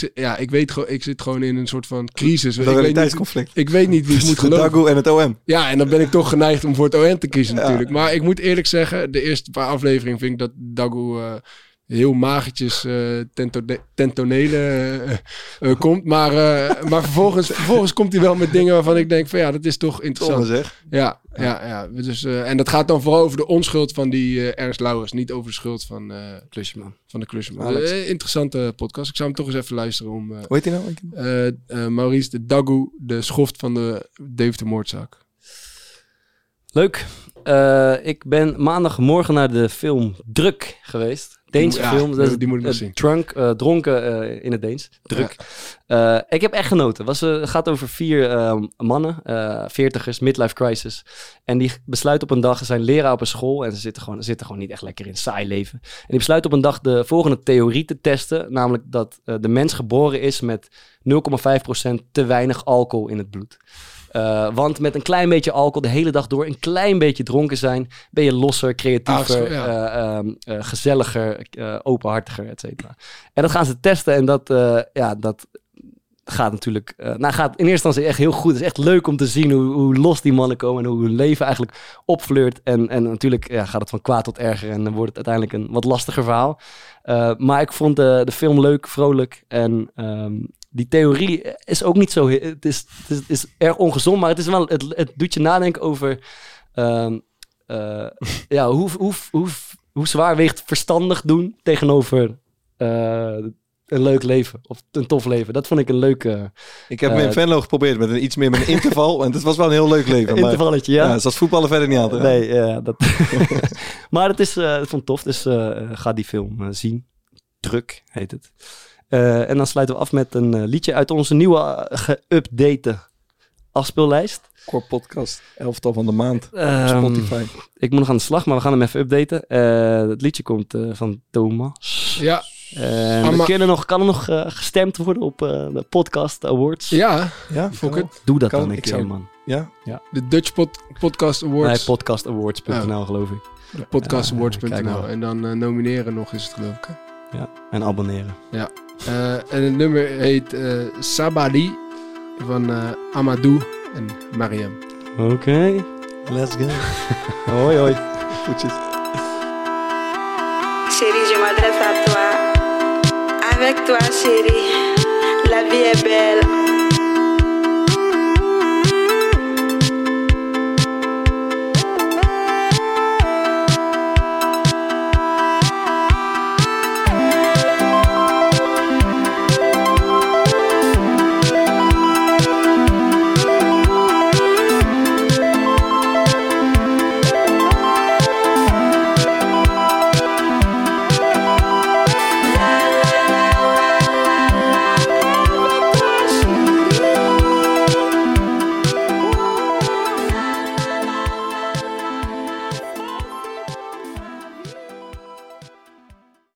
ik zit gewoon in een soort van crisis. Ik weet niet wie ik moet geloven. Dagoe en het OM. Ja, en dan ben ik toch geneigd om voor het OM te kiezen natuurlijk. Maar ik moet eerlijk zeggen, de eerste paar afleveringen vind ik dat Dagoe heel magertjes ten tonele komt. Maar vervolgens komt hij wel met dingen waarvan ik denk van ja, dat is toch interessant. Zeg. Ja. Dus, en dat gaat dan vooral over de onschuld van die Ernst Lauwers. Niet over de schuld van Klusjeman. Van de Klusjeman. Interessante podcast. Ik zou hem toch eens even luisteren om... Hoe heet hij nou? Maurice de Dagoe, de schoft van de Deventer-moordzaak. Leuk. Ik ben maandagmorgen naar de film Druk geweest. Deense film. Die moet ik nog zien. Dronken in het Deens. Druk. Ja. Ik heb echt genoten. Het gaat over 4 mannen, 40ers, midlife crisis. En die besluiten op een dag, ze zijn leraar op een school en ze zitten gewoon niet echt lekker in saai leven. En die besluiten op een dag de volgende theorie te testen, namelijk dat de mens geboren is met 0,5% te weinig alcohol in het bloed. Want met een klein beetje alcohol de hele dag door, een klein beetje dronken zijn, ben je losser, creatiever, gezelliger, openhartiger, et cetera. En dat gaan ze testen en dat gaat natuurlijk... gaat in eerste instantie echt heel goed. Het is echt leuk om te zien hoe los die mannen komen en hoe hun leven eigenlijk opfleurt. En natuurlijk gaat het van kwaad tot erger en dan wordt het uiteindelijk een wat lastiger verhaal. Maar ik vond de film leuk, vrolijk en... die theorie is ook niet zo... Het is erg ongezond, maar het is wel... Het doet je nadenken over... hoe zwaar weegt verstandig doen tegenover een leuk leven. Of een tof leven. Dat vond ik een leuke... Ik heb me in Venlo geprobeerd met iets meer met een interval. En het was wel een heel leuk leven. Intervalletje, ja. Zoals voetballen verder niet altijd. Nee, ja. Maar het is... ik vond het tof, dus ga die film zien. Druk heet het. En dan sluiten we af met een liedje uit onze nieuwe geüpdate afspeellijst. Core podcast, 11tal van de maand op Spotify. Ik moet nog aan de slag, maar we gaan hem even updaten. Het liedje komt van Thomas. Ja. Kan er nog gestemd worden op de Podcast Awards? Ja, fuck it. Doe dat dan een keer, man. Ja? De Dutch Podcast Awards. Nee, podcastawards.nl geloof ik. De podcastawards.nl. En dan nomineren nog is het geloof ik. Ja, en abonneren. Ja. En het nummer heet Sabali van Amadou en Mariam. Oké. Let's go. Hoi, hoi. Goedjes. Chérie, je m'adresse à toi. Avec toi, chérie, la vie est belle.